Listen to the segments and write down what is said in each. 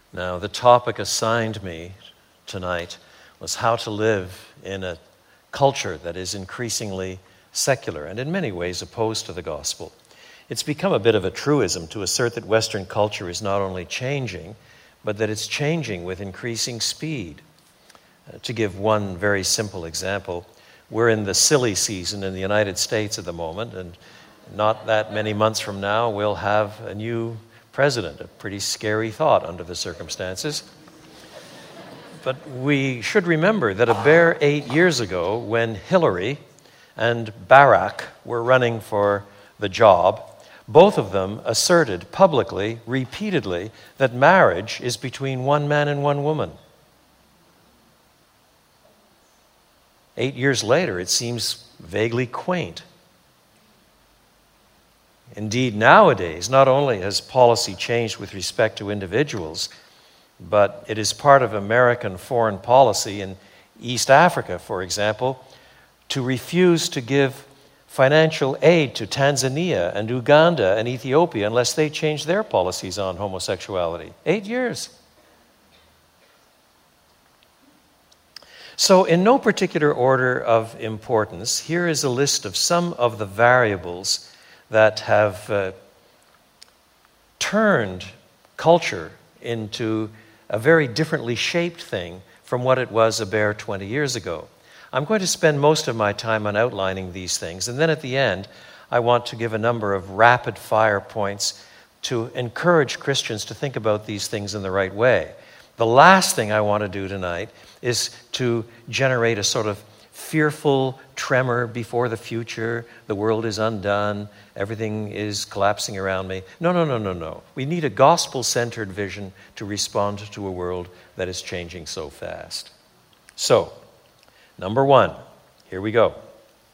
Now, the topic assigned me tonight was how to live in a culture that is increasingly secular and in many ways opposed to the gospel. It's become a bit of a truism to assert that Western culture is not only changing, but that it's changing with increasing speed. To give one very simple example, we're in the silly season in the United States at the moment, and not that many months from now we'll have a new president, a pretty scary thought under the circumstances. But we should remember that a bare 8 years ago, when Hillary and Barack were running for the job, both of them asserted publicly, repeatedly, that marriage is between one man and one woman. 8 years later, it seems vaguely quaint. Indeed, nowadays, not only has policy changed with respect to individuals, but it is part of American foreign policy in East Africa, for example, to refuse to give financial aid to Tanzania and Uganda and Ethiopia unless they change their policies on homosexuality. 8 years. So, in no particular order of importance, here is a list of some of the variables that have turned culture into a very differently shaped thing from what it was a bare 20 years ago. I'm going to spend most of my time on outlining these things, and then at the end, I want to give a number of rapid-fire points to encourage Christians to think about these things in the right way. The last thing I want to do tonight is to generate a sort of fearful tremor before the future. The world is undone. Everything is collapsing around me. No. We need a gospel-centered vision to respond to a world that is changing so fast. So, number one, here we go.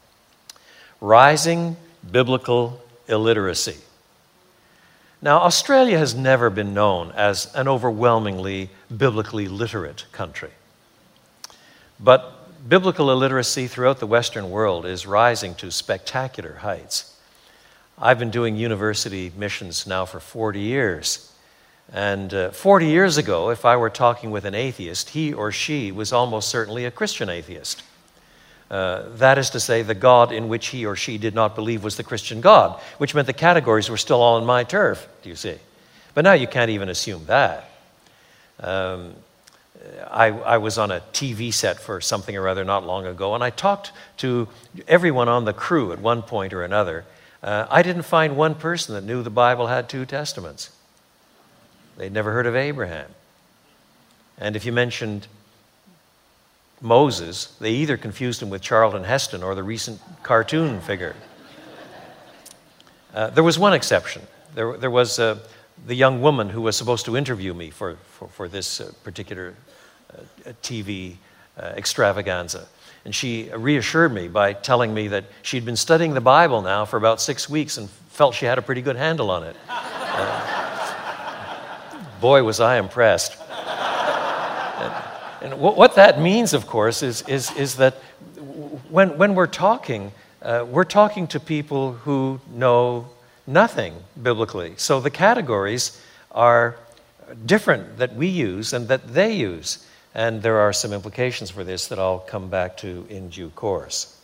Rising biblical illiteracy. Now, Australia has never been known as an overwhelmingly biblically literate country. But biblical illiteracy throughout the Western world is rising to spectacular heights. I've been doing university missions now for 40 years. And 40 years ago, if I were talking with an atheist, he or she was almost certainly a Christian atheist. That is to say, the God in which he or she did not believe was the Christian God, which meant the categories were still all on my turf, do you see? But now you can't even assume that. I was on a TV set for something or other not long ago, and I talked to everyone on the crew at one point or another. I didn't find one person that knew the Bible had two testaments. They'd never heard of Abraham. And if you mentioned Moses, they either confused him with Charlton Heston or the recent cartoon figure. There was one exception. There was the young woman who was supposed to interview me for this particular TV extravaganza. And she reassured me by telling me that she'd been studying the Bible now for about 6 weeks and felt she had a pretty good handle on it. Boy, was I impressed. And what that means, of course, is that when we're talking to people who know nothing biblically. So the categories are different that we use and that they use. And there are some implications for this that I'll come back to in due course.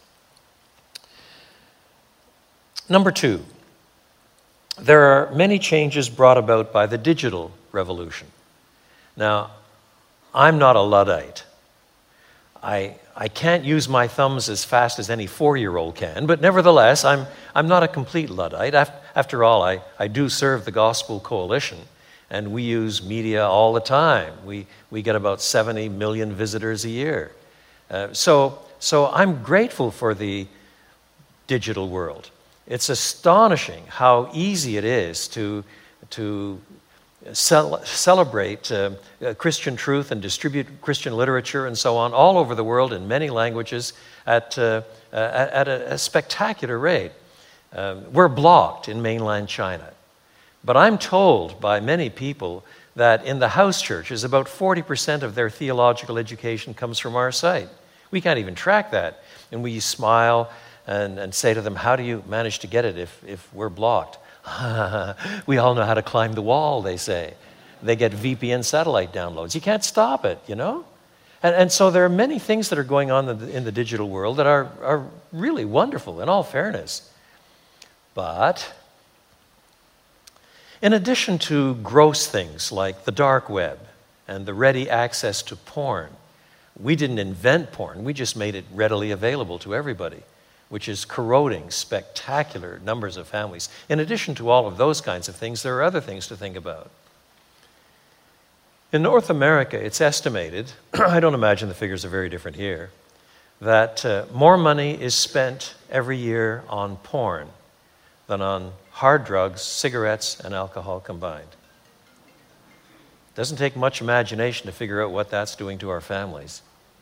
Number two, there are many changes brought about by the digital revolution. Now, I'm not a Luddite. I can't use my thumbs as fast as any 4-year-old can, but nevertheless, I'm not a complete Luddite. After all, I do serve the Gospel Coalition, and we use media all the time. We get about 70 million visitors a year. So I'm grateful for the digital world. It's astonishing how easy it is to celebrate Christian truth and distribute Christian literature and so on all over the world in many languages at a spectacular rate. We're blocked in mainland China. But I'm told by many people that in the house churches, about 40% of their theological education comes from our site. We can't even track that. And we smile and say to them, how do you manage to get it if we're blocked? We all know how to climb the wall, they say. they get VPN satellite downloads. You can't stop it, you know? And so there are many things that are going on in the digital world that are really wonderful, in all fairness. But in addition to gross things like the dark web and the ready access to porn, we didn't invent porn, we just made it readily available to everybody, which is corroding spectacular numbers of families. In addition to all of those kinds of things, there are other things to think about. In North America, it's estimated, I don't imagine the figures are very different here, that more money is spent every year on porn than on hard drugs, cigarettes, and alcohol combined. It doesn't take much imagination to figure out what that's doing to our families.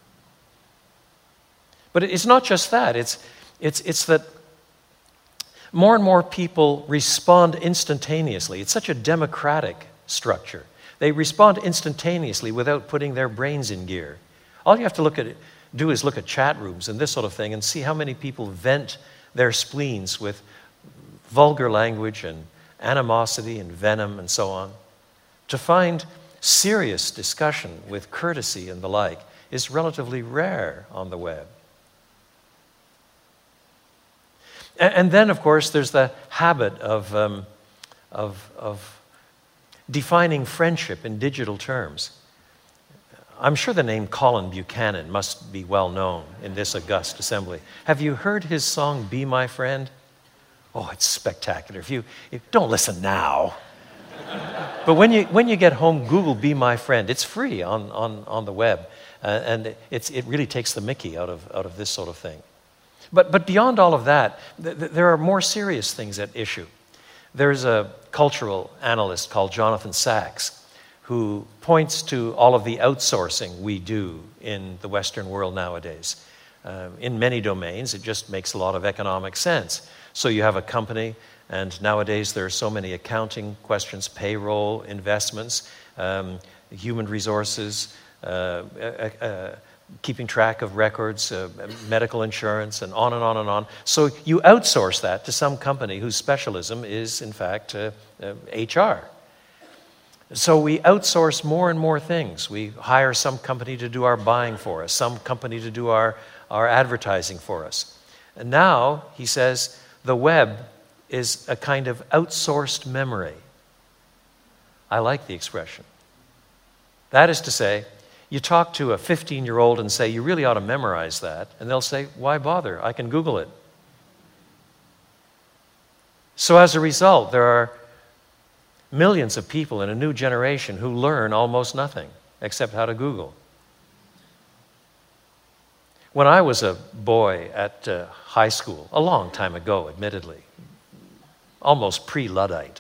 But it's not just that. It's that more and more people respond instantaneously. It's such a democratic structure. They respond instantaneously without putting their brains in gear. All you have to do is look at chat rooms and this sort of thing and see how many people vent their spleens with vulgar language and animosity and venom and so on. To find serious discussion with courtesy and the like is relatively rare on the web. And then, of course, there's the habit of defining friendship in digital terms. I'm sure the name Colin Buchanan must be well known in this august assembly. Have you heard his song, Be My Friend? Oh, it's spectacular. If don't listen now. But when you get home, Google Be My Friend. It's free on the web. And it really takes the mickey out of this sort of thing. But beyond all of that, there are more serious things at issue. There's a cultural analyst called Jonathan Sachs who points to all of the outsourcing we do in the Western world nowadays. In many domains, it just makes a lot of economic sense. So you have a company, and nowadays there are so many accounting questions, payroll, investments, human resources, keeping track of records, medical insurance, and on and on and on. So you outsource that to some company whose specialism is, in fact, HR. So we outsource more and more things. We hire some company to do our buying for us, some company to do our advertising for us. And now, he says, the web is a kind of outsourced memory. I like the expression. That is to say, you talk to a 15-year-old and say, you really ought to memorize that, and they'll say, why bother? I can Google it. So as a result, there are millions of people in a new generation who learn almost nothing except how to Google. When I was a boy at high school, a long time ago, admittedly, almost pre-Luddite,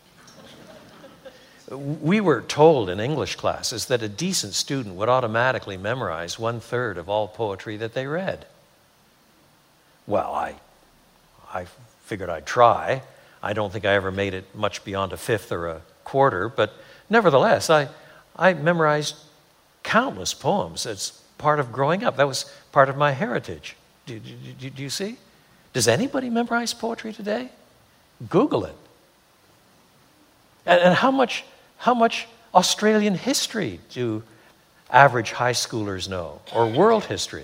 we were told in English classes that a decent student would automatically memorize 1/3 of all poetry that they read. Well, I figured I'd try. I don't think I ever made it much beyond a 1/5 or a 1/4, but nevertheless, I memorized countless poems as part of growing up. That was part of my heritage. Do you see? Does anybody memorize poetry today? Google it. And how much Australian history do average high schoolers know, or world history?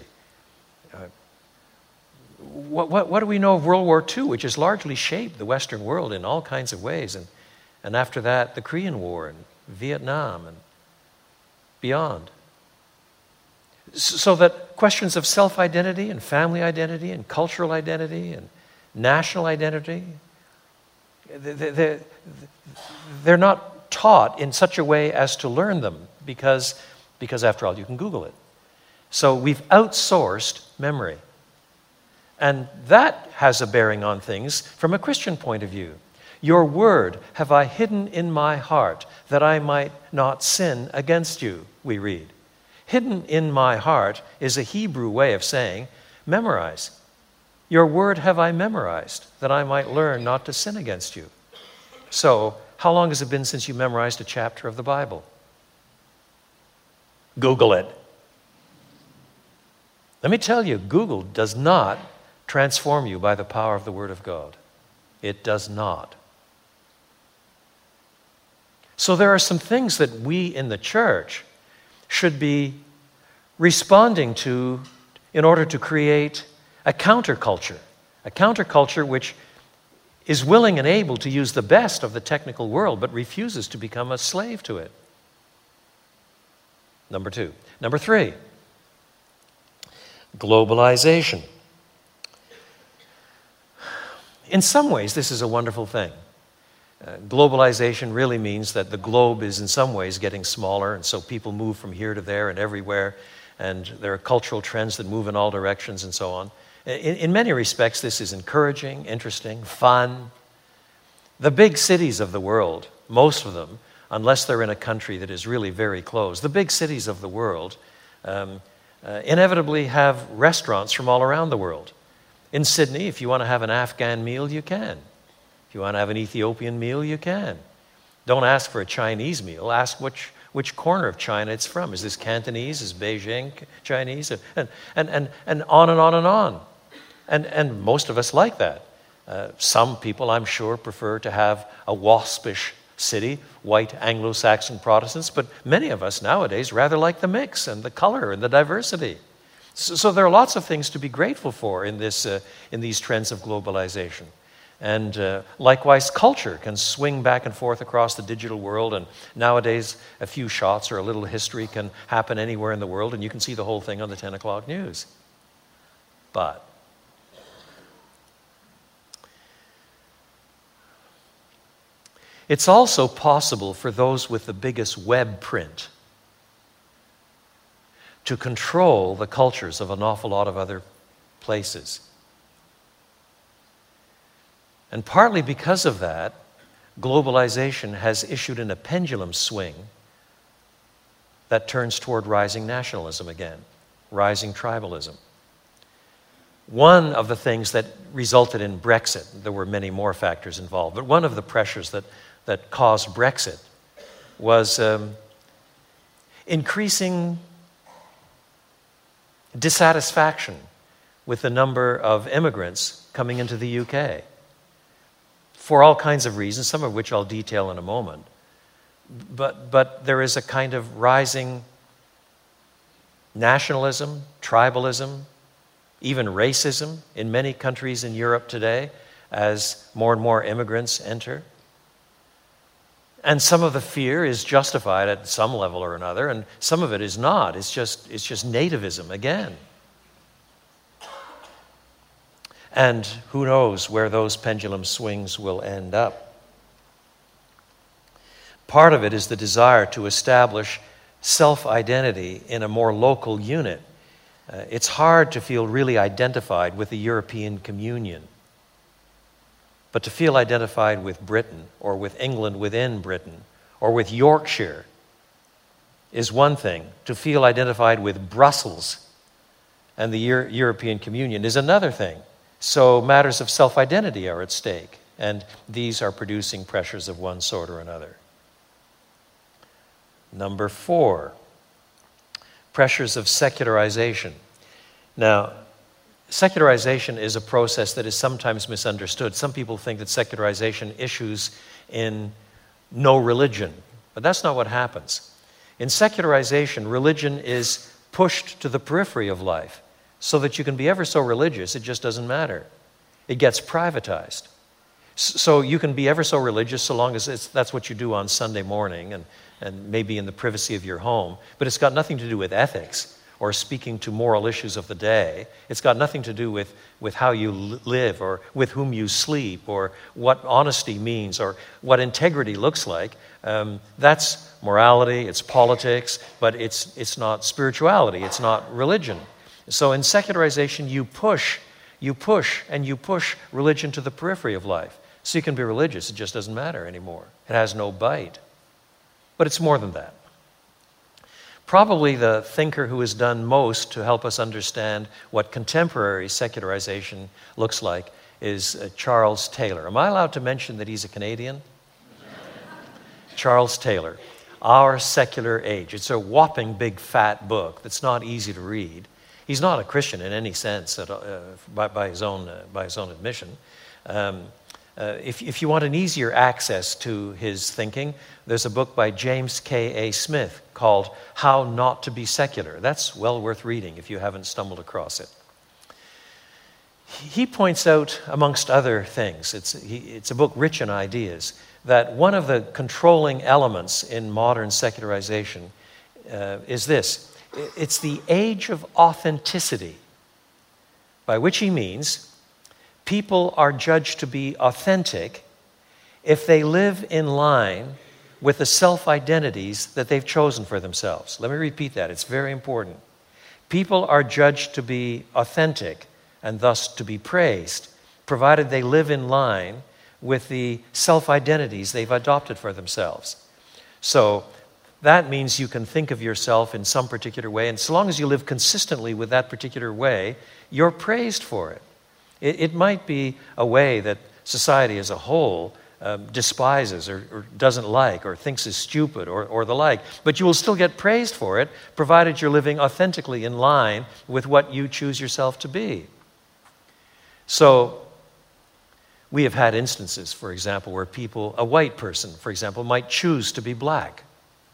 What do we know of World War II, which has largely shaped the Western world in all kinds of ways, and after that, the Korean War and Vietnam and beyond? So that questions of self-identity and family identity and cultural identity and national identity, they're not taught in such a way as to learn them because after all, you can Google it. So we've outsourced memory. And that has a bearing on things from a Christian point of view. Your word have I hidden in my heart that I might not sin against you, we read. Hidden in my heart is a Hebrew way of saying memorize. Your word have I memorized that I might learn not to sin against you. So, how long has it been since you memorized a chapter of the Bible? Google it. Let me tell you, Google does not transform you by the power of the Word of God. It does not. So there are some things that we in the church should be responding to in order to create a counterculture which is willing and able to use the best of the technical world but refuses to become a slave to it. Number two. Number three, globalization. In some ways, this is a wonderful thing. Globalization really means that the globe is in some ways getting smaller, and so people move from here to there and everywhere, and there are cultural trends that move in all directions and so on. In many respects, this is encouraging, interesting, fun. The big cities of the world, most of them, unless they're in a country that is really very close, the big cities of the world inevitably have restaurants from all around the world. In Sydney, if you want to have an Afghan meal, you can. If you want to have an Ethiopian meal, you can. Don't ask for a Chinese meal. Ask which corner of China it's from. Is this Cantonese? Is Beijing Chinese? And on and on and on. And most of us like that. Some people, I'm sure, prefer to have a waspish city, white Anglo-Saxon Protestants, but many of us nowadays rather like the mix and the color and the diversity. So there are lots of things to be grateful for in these trends of globalization. And likewise, culture can swing back and forth across the digital world, and nowadays a few shots or a little history can happen anywhere in the world, and you can see the whole thing on the 10 o'clock news. But it's also possible for those with the biggest web print to control the cultures of an awful lot of other places. And partly because of that, globalization has issued in a pendulum swing that turns toward rising nationalism again, rising tribalism. One of the things that resulted in Brexit, there were many more factors involved, but one of the pressures that caused Brexit was increasing dissatisfaction with the number of immigrants coming into the UK for all kinds of reasons, some of which I'll detail in a moment. But there is a kind of rising nationalism, tribalism, even racism in many countries in Europe today as more and more immigrants enter. And some of the fear is justified at some level or another, and some of it is not. It's just nativism again. And who knows where those pendulum swings will end up. Part of it is the desire to establish self-identity in a more local unit. It's hard to feel really identified with the European Communion. But to feel identified with Britain, or with England within Britain, or with Yorkshire is one thing. To feel identified with Brussels and the European Communion is another thing. So matters of self-identity are at stake, and these are producing pressures of one sort or another. Number 4, pressures of secularization. Now, secularization is a process that is sometimes misunderstood. Some people think that secularization issues in no religion, but that's not what happens. In secularization, religion is pushed to the periphery of life so that you can be ever so religious, it just doesn't matter. It gets privatized. So you can be ever so religious so long as that's what you do on Sunday morning and maybe in the privacy of your home, but it's got nothing to do with ethics or speaking to moral issues of the day. It's got nothing to do with how you live or with whom you sleep or what honesty means or what integrity looks like. That's morality, it's politics, but it's not spirituality, it's not religion. So in secularization, you push religion to the periphery of life. So you can be religious, it just doesn't matter anymore. It has no bite. But it's more than that. Probably the thinker who has done most to help us understand what contemporary secularization looks like is Charles Taylor. Am I allowed to mention that he's a Canadian? Charles Taylor, Our Secular Age. It's a whopping big fat book that's not easy to read. He's not a Christian in any sense by his own admission. If you want an easier access to his thinking, there's a book by James K. A. Smith called How Not to Be Secular. That's well worth reading if you haven't stumbled across it. He points out, amongst other things, it's a book rich in ideas, that one of the controlling elements in modern secularization is this. It's the age of authenticity, by which he means people are judged to be authentic if they live in line with the self-identities that they've chosen for themselves. Let me repeat that. It's very important. People are judged to be authentic and thus to be praised, provided they live in line with the self-identities they've adopted for themselves. So that means you can think of yourself in some particular way, and so long as you live consistently with that particular way, you're praised for it. It might be a way that society as a whole despises or doesn't like or thinks is stupid or the like, but you will still get praised for it, provided you're living authentically in line with what you choose yourself to be. So we have had instances, for example, where a white person, for example, might choose to be black.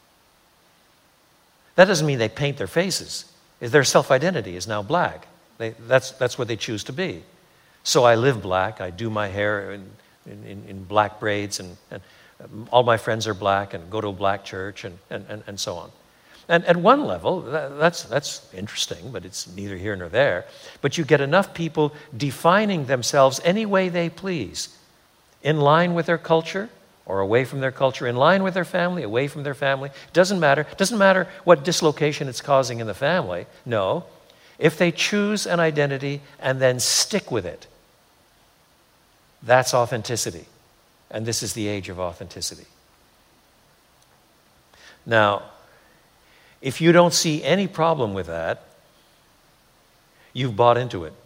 That doesn't mean they paint their faces. Their self-identity is now black. That's what they choose to be. So I live black, I do my hair in black braids, and all my friends are black and go to a black church and so on. And at one level, that's interesting, but it's neither here nor there. But you get enough people defining themselves any way they please, in line with their culture or away from their culture, in line with their family, away from their family. Doesn't matter what dislocation it's causing in the family. No. If they choose an identity and then stick with it, that's authenticity. And this is the age of authenticity. Now, if you don't see any problem with that, you've bought into it.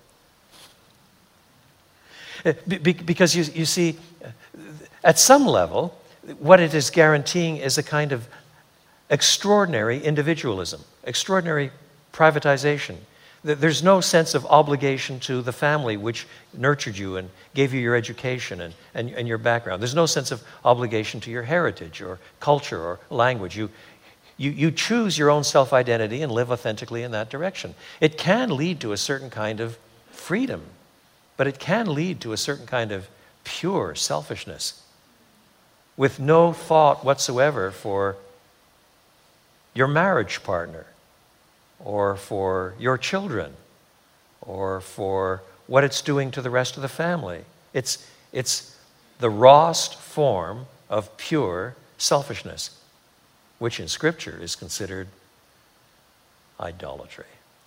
Because you see, at some level, what it is guaranteeing is a kind of extraordinary individualism, extraordinary privatization. There's no sense of obligation to the family which nurtured you and gave you your education and your background. There's no sense of obligation to your heritage or culture or language. You choose your own self-identity and live authentically in that direction. It can lead to a certain kind of freedom, but it can lead to a certain kind of pure selfishness with no thought whatsoever for your marriage partner, or for your children, or for what it's doing to the rest of the family. It's the rawest form of pure selfishness, which in Scripture is considered idolatry.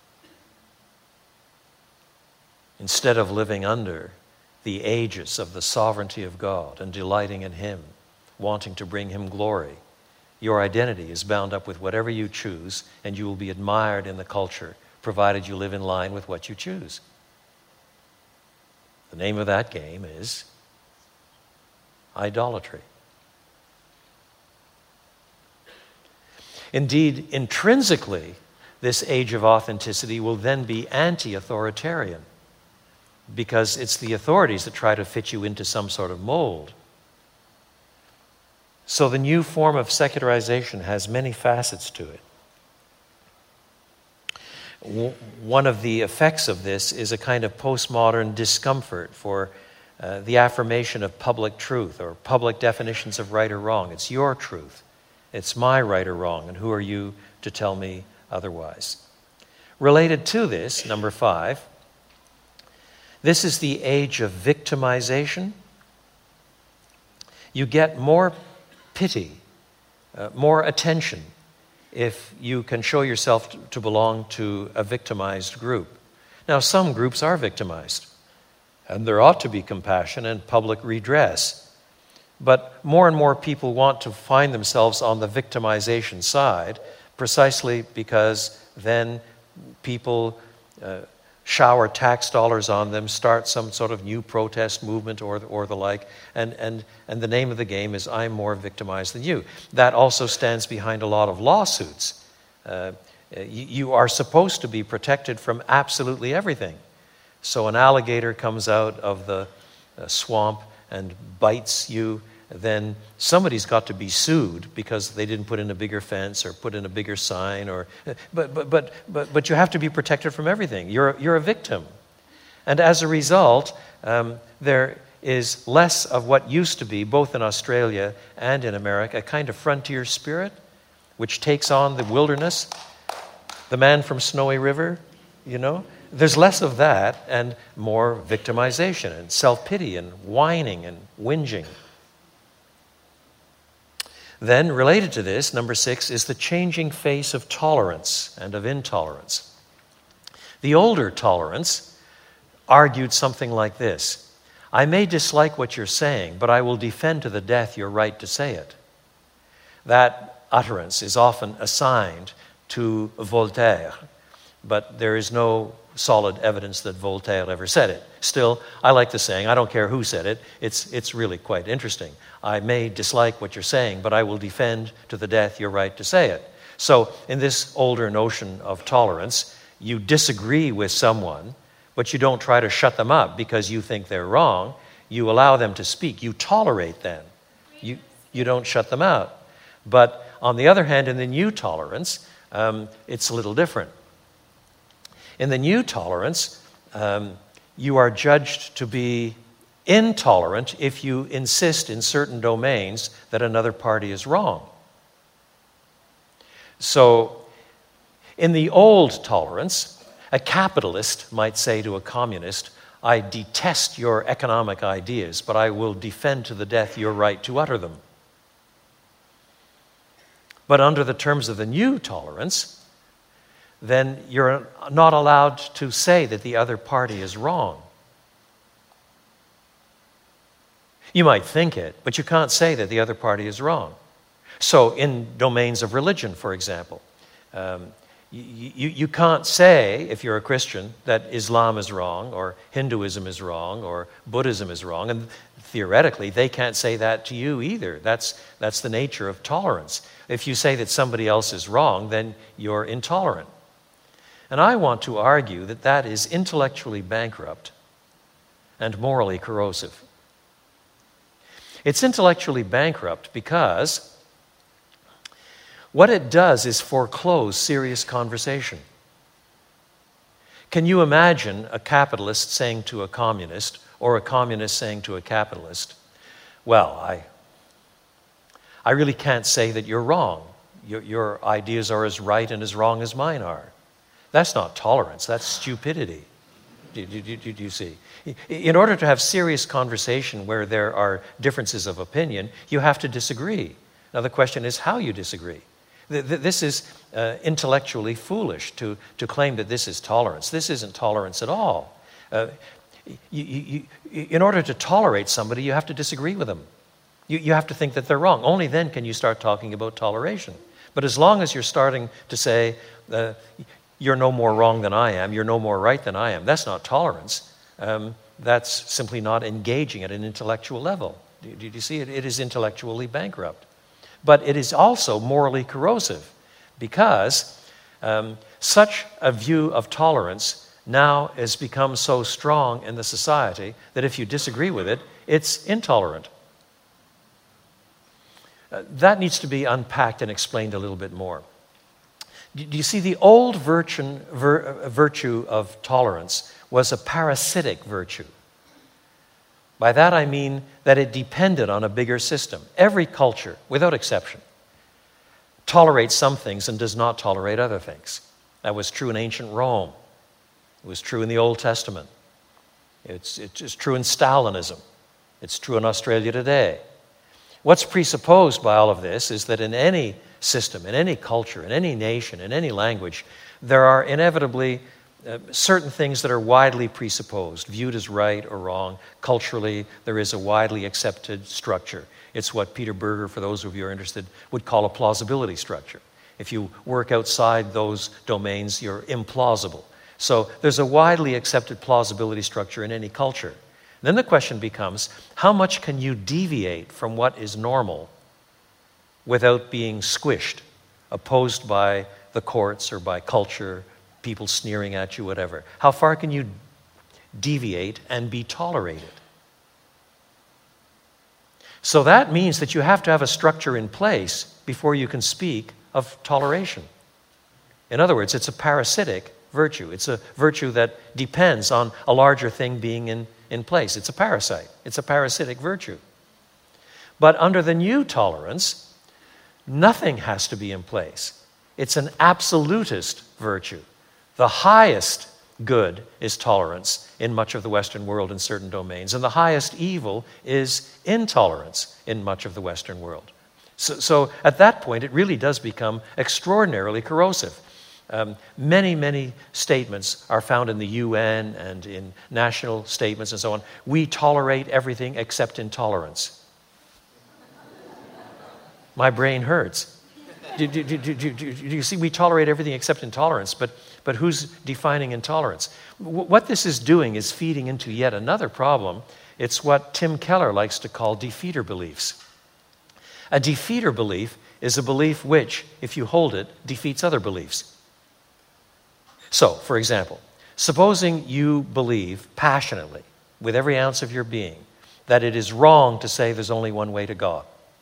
Instead of living under the aegis of the sovereignty of God and delighting in Him, wanting to bring Him glory, your identity is bound up with whatever you choose, and you will be admired in the culture, provided you live in line with what you choose. The name of that game is idolatry. Indeed, intrinsically, this age of authenticity will then be anti-authoritarian, because it's the authorities that try to fit you into some sort of mold. So the new form of secularization has many facets to it. One of the effects of this is a kind of postmodern discomfort for the affirmation of public truth or public definitions of right or wrong. It's your truth. It's my right or wrong, and who are you to tell me otherwise? Related to this, number 5, this is the age of victimization. You get more pity, more attention, if you can show yourself to belong to a victimized group. Now, some groups are victimized, and there ought to be compassion and public redress. But more and more people want to find themselves on the victimization side, precisely because then people shower tax dollars on them, start some sort of new protest movement or the like, and the name of the game is I'm more victimized than you. That also stands behind a lot of lawsuits. You are supposed to be protected from absolutely everything. So an alligator comes out of the swamp and bites you, then somebody's got to be sued because they didn't put in a bigger fence or put in a bigger sign. But you have to be protected from everything. You're a victim. And as a result, there is less of what used to be, both in Australia and in America, a kind of frontier spirit which takes on the wilderness, the man from Snowy River, you know. There's less of that and more victimization and self-pity and whining and whinging. Then, related to this, number 6, is the changing face of tolerance and of intolerance. The older tolerance argued something like this: I may dislike what you're saying, but I will defend to the death your right to say it. That utterance is often assigned to Voltaire, but there is no solid evidence that Voltaire ever said it. Still, I like the saying. I don't care who said it. It's really quite interesting. I may dislike what you're saying, but I will defend to the death your right to say it. So in this older notion of tolerance, you disagree with someone, but you don't try to shut them up because you think they're wrong. You allow them to speak. You tolerate them. You don't shut them out. But on the other hand, in the new tolerance, it's a little different. In the new tolerance, you are judged to be intolerant if you insist in certain domains that another party is wrong. So, in the old tolerance, a capitalist might say to a communist, I detest your economic ideas, but I will defend to the death your right to utter them. But under the terms of the new tolerance, then you're not allowed to say that the other party is wrong. You might think it, but you can't say that the other party is wrong. So in domains of religion, for example, you can't say, if you're a Christian, that Islam is wrong, or Hinduism is wrong, or Buddhism is wrong, and theoretically, they can't say that to you either. That's the nature of tolerance. If you say that somebody else is wrong, then you're intolerant. And I want to argue that that is intellectually bankrupt and morally corrosive. It's intellectually bankrupt because what it does is foreclose serious conversation. Can you imagine a capitalist saying to a communist, or a communist saying to a capitalist, well, I really can't say that you're wrong. Your ideas are as right and as wrong as mine are. That's not tolerance, that's stupidity. Do you see? In order to have serious conversation where there are differences of opinion, you have to disagree. Now the question is how you disagree. This is intellectually foolish to claim that this is tolerance. This isn't tolerance at all. In order to tolerate somebody, you have to disagree with them. You have to think that they're wrong. Only then can you start talking about toleration. But as long as you're starting to say, you're no more wrong than I am, you're no more right than I am, that's not tolerance. That's simply not engaging at an intellectual level. Do you see it? It is intellectually bankrupt. But it is also morally corrosive because such a view of tolerance now has become so strong in the society that if you disagree with it, it's intolerant. That needs to be unpacked and explained a little bit more. Do you see, the old virtue of tolerance was a parasitic virtue. By that I mean that it depended on a bigger system. Every culture, without exception, tolerates some things and does not tolerate other things. That was true in ancient Rome. It was true in the Old Testament. It's true in Stalinism. It's true in Australia today. What's presupposed by all of this is that in any system, in any culture, in any nation, in any language, there are inevitably certain things that are widely presupposed, viewed as right or wrong. Culturally, there is a widely accepted structure. It's what Peter Berger, for those of you who are interested, would call a plausibility structure. If you work outside those domains, you're implausible. So there's a widely accepted plausibility structure in any culture. Then the question becomes, how much can you deviate from what is normal without being squished, opposed by the courts or by culture, people sneering at you, whatever? How far can you deviate and be tolerated? So that means that you have to have a structure in place before you can speak of toleration. In other words, it's a parasitic virtue. It's a virtue that depends on a larger thing being in place. It's a parasite. It's a parasitic virtue. But under the new tolerance, nothing has to be in place. It's an absolutist virtue. The highest good is tolerance in much of the Western world in certain domains, and the highest evil is intolerance in much of the Western world. So at that point, it really does become extraordinarily corrosive. Many statements are found in the UN and in national statements and so on. We tolerate everything except intolerance. My brain hurts. Do you see? We tolerate everything except intolerance, but who's defining intolerance? What this is doing is feeding into yet another problem. It's what Tim Keller likes to call defeater beliefs. A defeater belief is a belief which, if you hold it, defeats other beliefs. So, for example, supposing you believe passionately, with every ounce of your being, that it is wrong to say there's only one way to God.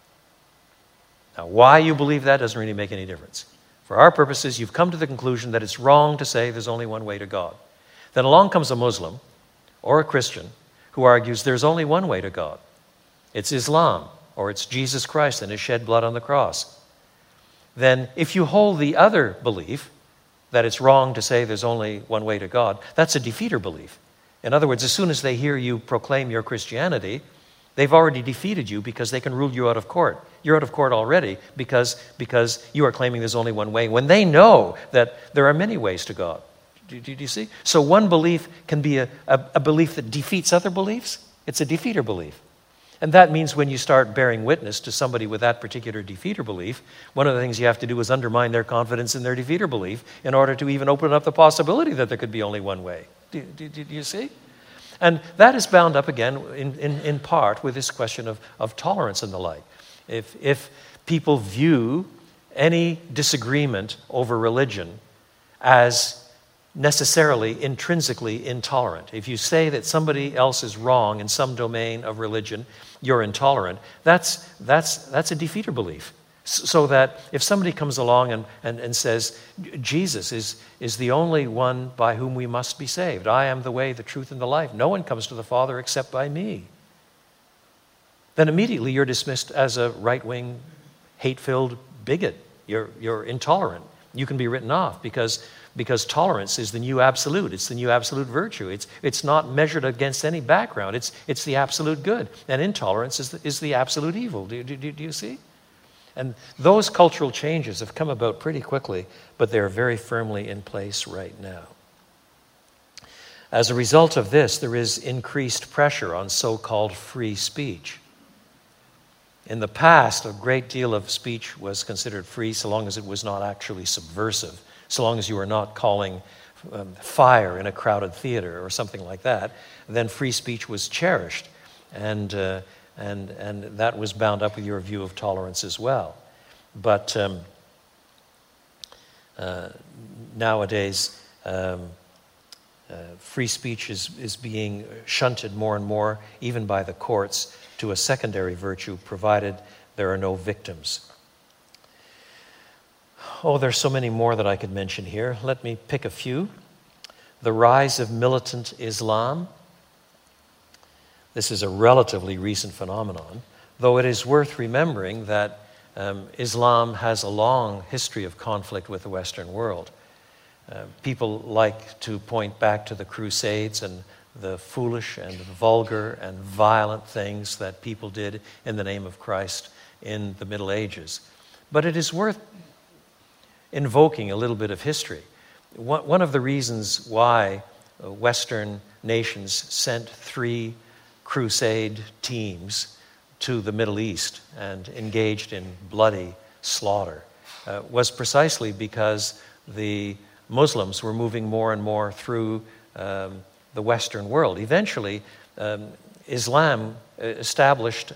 Now, why you believe that doesn't really make any difference. For our purposes, you've come to the conclusion that it's wrong to say there's only one way to God. Then along comes a Muslim or a Christian who argues there's only one way to God. It's Islam, or it's Jesus Christ and his shed blood on the cross. Then if you hold the other belief, that it's wrong to say there's only one way to God, that's a defeater belief. In other words, as soon as they hear you proclaim your Christianity, they've already defeated you because they can rule you out of court. You're out of court already because you are claiming there's only one way, when they know that there are many ways to God. Do you see? So one belief can be a belief that defeats other beliefs. It's a defeater belief. And that means when you start bearing witness to somebody with that particular defeater belief, one of the things you have to do is undermine their confidence in their defeater belief in order to even open up the possibility that there could be only one way. Do you see? And that is bound up again in part with this question of tolerance and the like. If people view any disagreement over religion as necessarily intrinsically intolerant, if you say that somebody else is wrong in some domain of religion, you're intolerant, that's a defeater belief. So that if somebody comes along and says, Jesus is the only one by whom we must be saved. I am the way, the truth, and the life. No one comes to the Father except by me. Then immediately you're dismissed as a right-wing, hate-filled bigot. You're intolerant. You can be written off because tolerance is the new absolute. It's the new absolute virtue. It's not measured against any background. It's the absolute good. And intolerance is the absolute evil. Do you see? And those cultural changes have come about pretty quickly, but they're very firmly in place right now. As a result of this, there is increased pressure on so-called free speech. In the past, a great deal of speech was considered free so long as it was not actually subversive, so long as you were not calling fire in a crowded theater or something like that. Then free speech was cherished, and that was bound up with your view of tolerance as well. But nowadays, free speech is being shunted more and more, even by the courts, to a secondary virtue, provided there are no victims. Oh, there's so many more that I could mention here. Let me pick a few. The rise of militant Islam. This is a relatively recent phenomenon, though it is worth remembering that Islam has a long history of conflict with the Western world. People like to point back to the Crusades and the foolish and vulgar and violent things that people did in the name of Christ in the Middle Ages. But it is worth invoking a little bit of history. One of the reasons why Western nations sent 3 crusade teams to the Middle East and engaged in bloody slaughter was precisely because the Muslims were moving more and more through the Western world. Eventually, Islam established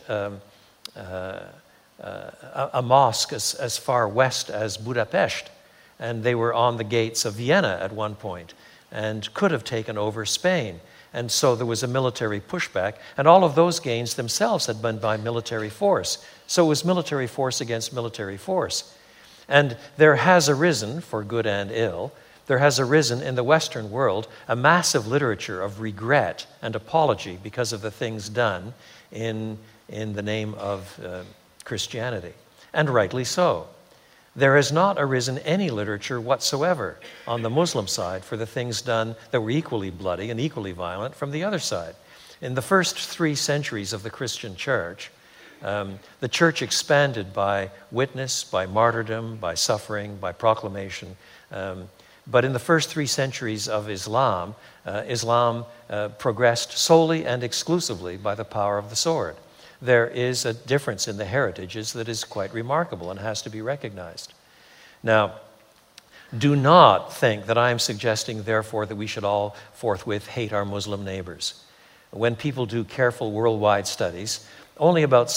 a mosque as far west as Budapest, and they were on the gates of Vienna at one point and could have taken over Spain. And so there was a military pushback, and all of those gains themselves had been by military force. So it was military force against military force. And there has arisen, for good and ill, there has arisen in the Western world a massive literature of regret and apology because of the things done in the name of Christianity, and rightly so. There has not arisen any literature whatsoever on the Muslim side for the things done that were equally bloody and equally violent from the other side. In the first 3 centuries of the Christian church, the church expanded by witness, by martyrdom, by suffering, by proclamation. But in the first 3 centuries of Islam, Islam progressed solely and exclusively by the power of the sword. There is a difference in the heritages that is quite remarkable and has to be recognized. Now, do not think that I am suggesting, therefore, that we should all forthwith hate our Muslim neighbors. When people do careful worldwide studies, only about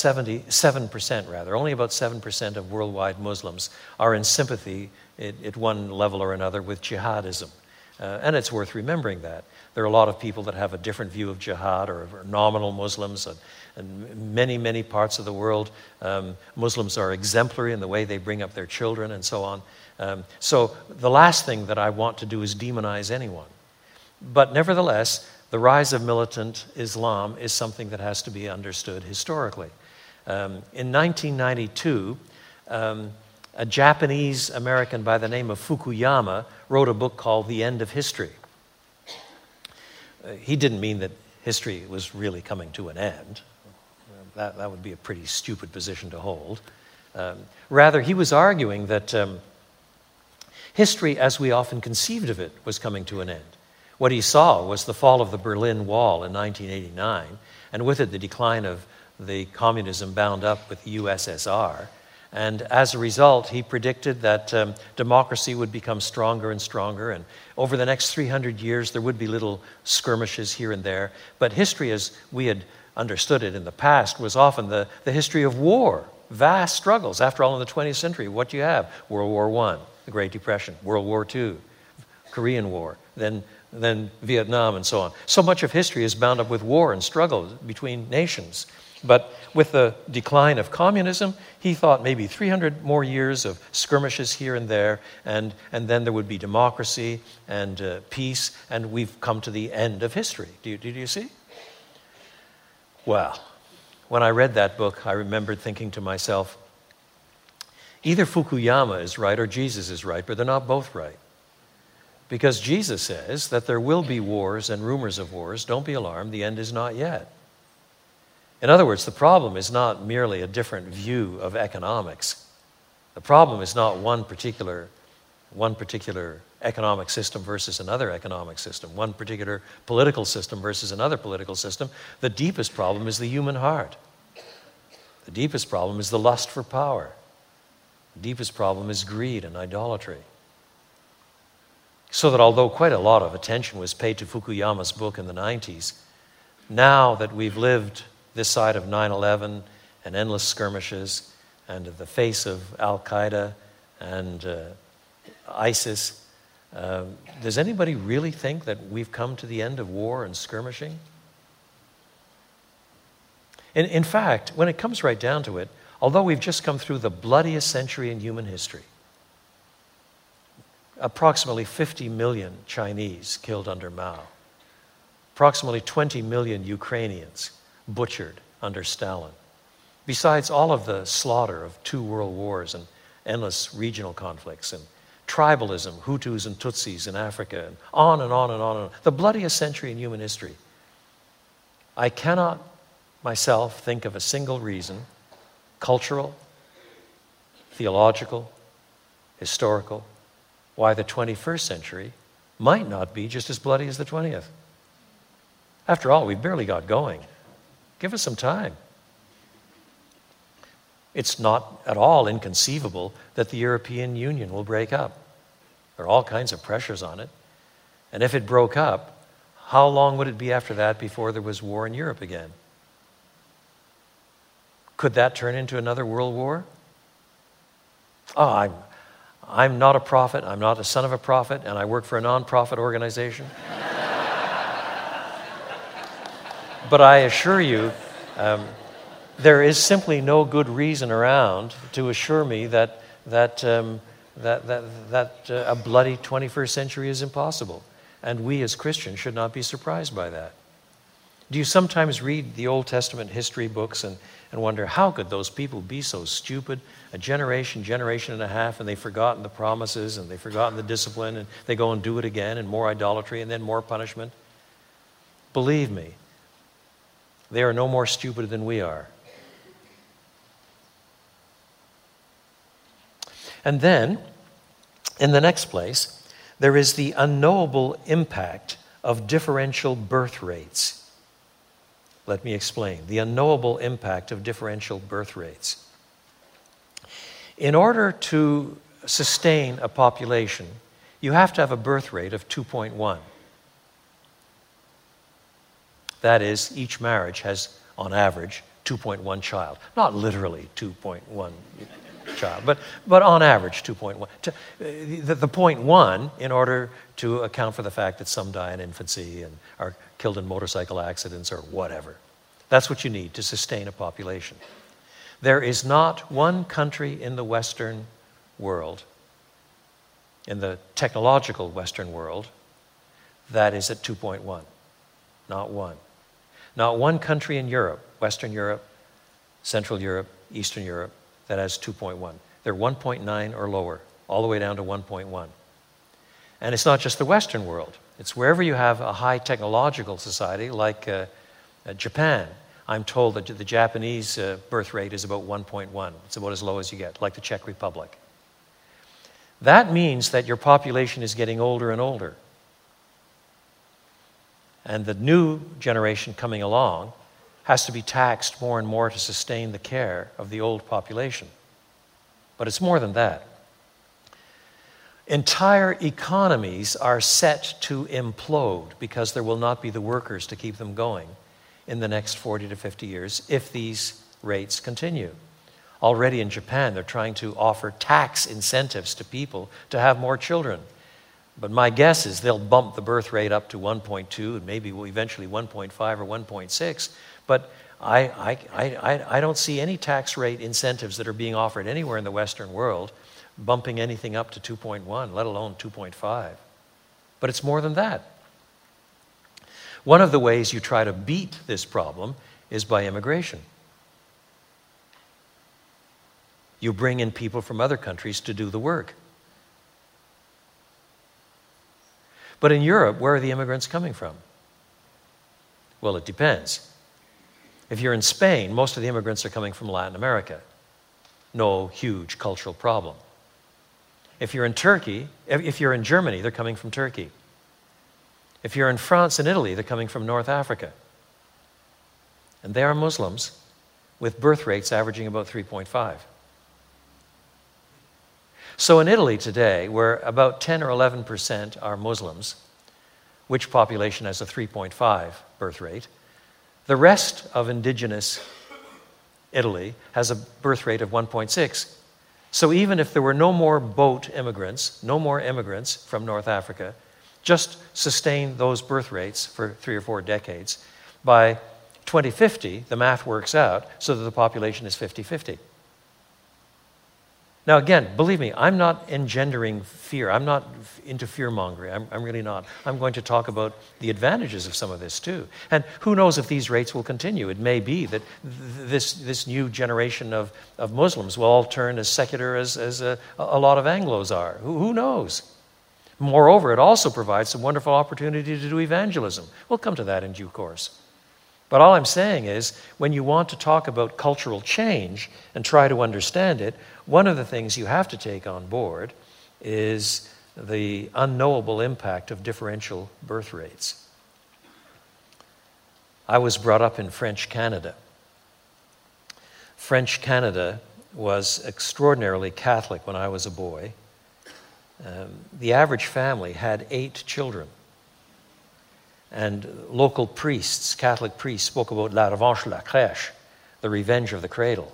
7% of worldwide Muslims are in sympathy at one level or another with jihadism. And it's worth remembering that. There are a lot of people that have a different view of jihad or nominal Muslims. And many, many parts of the world, Muslims are exemplary in the way they bring up their children and so on. So the last thing that I want to do is demonize anyone. But nevertheless, the rise of militant Islam is something that has to be understood historically. In 1992, a Japanese American by the name of Fukuyama wrote a book called The End of History. He didn't mean that history was really coming to an end. That would be a pretty stupid position to hold. Rather, he was arguing that history, as we often conceived of it, was coming to an end. What he saw was the fall of the Berlin Wall in 1989, and with it the decline of the communism bound up with the USSR. And as a result, he predicted that democracy would become stronger and stronger, and over the next 300 years there would be little skirmishes here and there. But history, as we had understood it in the past, was often the history of war, vast struggles. After all, in the 20th century, what do you have? World War I, the Great Depression, World War II, Korean War, then Vietnam, and so on. So much of history is bound up with war and struggle between nations. But with the decline of communism, he thought maybe 300 more years of skirmishes here and there, and then there would be democracy and peace, and we've come to the end of history. Do you see? Well, when I read that book, I remembered thinking to myself, either Fukuyama is right or Jesus is right, but they're not both right. Because Jesus says that there will be wars and rumors of wars. Don't be alarmed, the end is not yet. In other words, the problem is not merely a different view of economics. The problem is not one particular economic system versus another economic system, one particular political system versus another political system. The deepest problem is the human heart. The deepest problem is the lust for power. The deepest problem is greed and idolatry. So that although quite a lot of attention was paid to Fukuyama's book in the 90s, now that we've lived this side of 9/11 and endless skirmishes and the face of Al-Qaeda and ISIS, does anybody really think that we've come to the end of war and skirmishing? In fact, when it comes right down to it, although we've just come through the bloodiest century in human history, approximately 50 million Chinese killed under Mao, approximately 20 million Ukrainians butchered under Stalin, besides all of the slaughter of 2 world wars and endless regional conflicts and tribalism, Hutus and Tutsis in Africa, and on and on and on and on. The bloodiest century in human history. I cannot myself think of a single reason, cultural, theological, historical, why the 21st century might not be just as bloody as the 20th. After all, we've barely got going. Give us some time. It's not at all inconceivable that the European Union will break up. There are all kinds of pressures on it. And if it broke up, how long would it be after that before there was war in Europe again? Could that turn into another world war? Oh, I'm not a prophet, I'm not a son of a prophet, and I work for a non-profit organization. But I assure you, there is simply no good reason around to assure me that a bloody 21st century is impossible. And we as Christians should not be surprised by that. Do you sometimes read the Old Testament history books and wonder, how could those people be so stupid? A generation and a half, and they've forgotten the promises, and they've forgotten the discipline, and they go and do it again, and more idolatry, and then more punishment. Believe me, they are no more stupid than we are. And then, in the next place, there is the unknowable impact of differential birth rates. Let me explain. The unknowable impact of differential birth rates. In order to sustain a population, you have to have a birth rate of 2.1. That is, each marriage has, on average, 2.1 child. Not literally 2.1 child, but on average 2.1. The 0.1, in order to account for the fact that some die in infancy and are killed in motorcycle accidents or whatever. That's what you need to sustain a population. There is not one country in the Western world, in the technological Western world, that is at 2.1. Not one. Not one country in Europe, Western Europe, Central Europe, Eastern Europe, that has 2.1. They're 1.9 or lower, all the way down to 1.1. And it's not just the Western world. It's wherever you have a high technological society, like Japan. I'm told that the Japanese birth rate is about 1.1. It's about as low as you get, like the Czech Republic. That means that your population is getting older and older. And the new generation coming along has to be taxed more and more to sustain the care of the old population. But it's more than that. Entire economies are set to implode because there will not be the workers to keep them going in the next 40 to 50 years if these rates continue. Already in Japan, they're trying to offer tax incentives to people to have more children. But my guess is they'll bump the birth rate up to 1.2 and maybe eventually 1.5 or 1.6. But I don't see any tax rate incentives that are being offered anywhere in the Western world bumping anything up to 2.1, let alone 2.5. But it's more than that. One of the ways you try to beat this problem is by immigration. You bring in people from other countries to do the work. But in Europe, where are the immigrants coming from? Well, it depends. If you're in Spain, most of the immigrants are coming from Latin America. No huge cultural problem. If you're in Turkey, if you're in Germany, they're coming from Turkey. If you're in France and Italy, they're coming from North Africa. And they are Muslims with birth rates averaging about 3.5. So in Italy today, where about 10 or 11% are Muslims, which population has a 3.5 birth rate, the rest of indigenous Italy has a birth rate of 1.6. So even if there were no more boat immigrants, no more immigrants from North Africa, just sustain those birth rates for 3 or 4 decades, by 2050, the math works out so that the population is 50-50. Now again, believe me, I'm not engendering fear. I'm not into fear-mongering. I'm really not. I'm going to talk about the advantages of some of this too. And who knows if these rates will continue. It may be that this new generation of Muslims will all turn as secular as a lot of Anglos are. Who knows? Moreover, it also provides some wonderful opportunity to do evangelism. We'll come to that in due course. But all I'm saying is, when you want to talk about cultural change and try to understand it, one of the things you have to take on board is the unknowable impact of differential birth rates. I was brought up in French Canada. French Canada was extraordinarily Catholic when I was a boy. The average family had 8 children. And local priests, Catholic priests, spoke about la revanche de la crèche, the revenge of the cradle.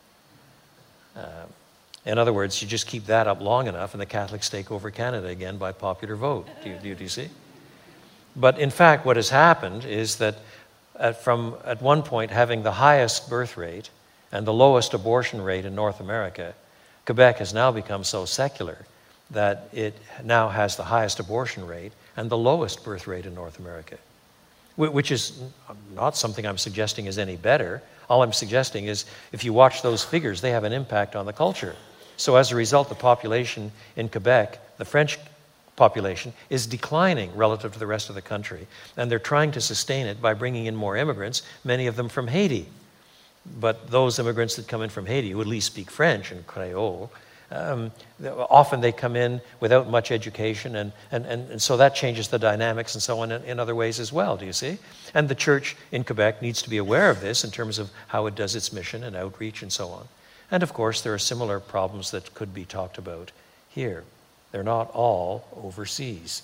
In other words, you just keep that up long enough and the Catholics take over Canada again by popular vote. Do you see? But in fact, what has happened is that at one point having the highest birth rate and the lowest abortion rate in North America, Quebec has now become so secular that it now has the highest abortion rate and the lowest birth rate in North America, which is not something I'm suggesting is any better. All I'm suggesting is if you watch those figures, they have an impact on the culture. So as a result, the population in Quebec, the French population, is declining relative to the rest of the country. And they're trying to sustain it by bringing in more immigrants, many of them from Haiti. But those immigrants that come in from Haiti, who at least speak French and Creole, often they come in without much education, and so that changes the dynamics and so on in other ways as well, do you see? And the church in Quebec needs to be aware of this in terms of how it does its mission and outreach and so on. And of course, there are similar problems that could be talked about here. They're not all overseas.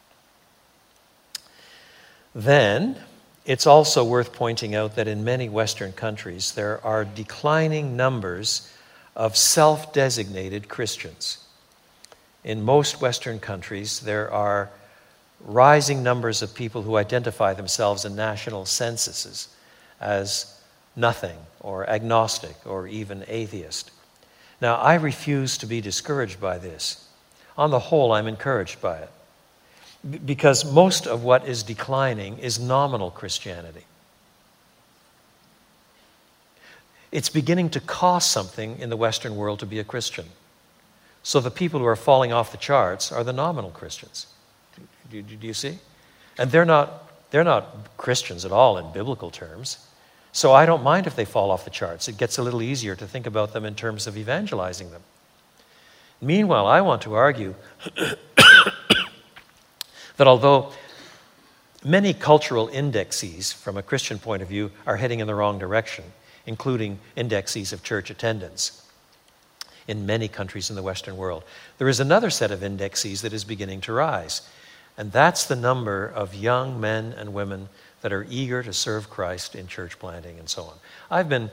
Then, it's also worth pointing out that in many Western countries, there are declining numbers of self-designated Christians. In most Western countries, there are rising numbers of people who identify themselves in national censuses as nothing, or agnostic, or even atheist. Now, I refuse to be discouraged by this. On the whole, I'm encouraged by it, because most of what is declining is nominal Christianity. It's beginning to cost something in the Western world to be a Christian. So the people who are falling off the charts are the nominal Christians. Do you see? And they're not Christians at all in biblical terms. So I don't mind if they fall off the charts. It gets a little easier to think about them in terms of evangelizing them. Meanwhile, I want to argue that although many cultural indexes from a Christian point of view are heading in the wrong direction, including indexes of church attendance in many countries in the Western world, there is another set of indexes that is beginning to rise. And that's the number of young men and women that are eager to serve Christ in church planting and so on. I've been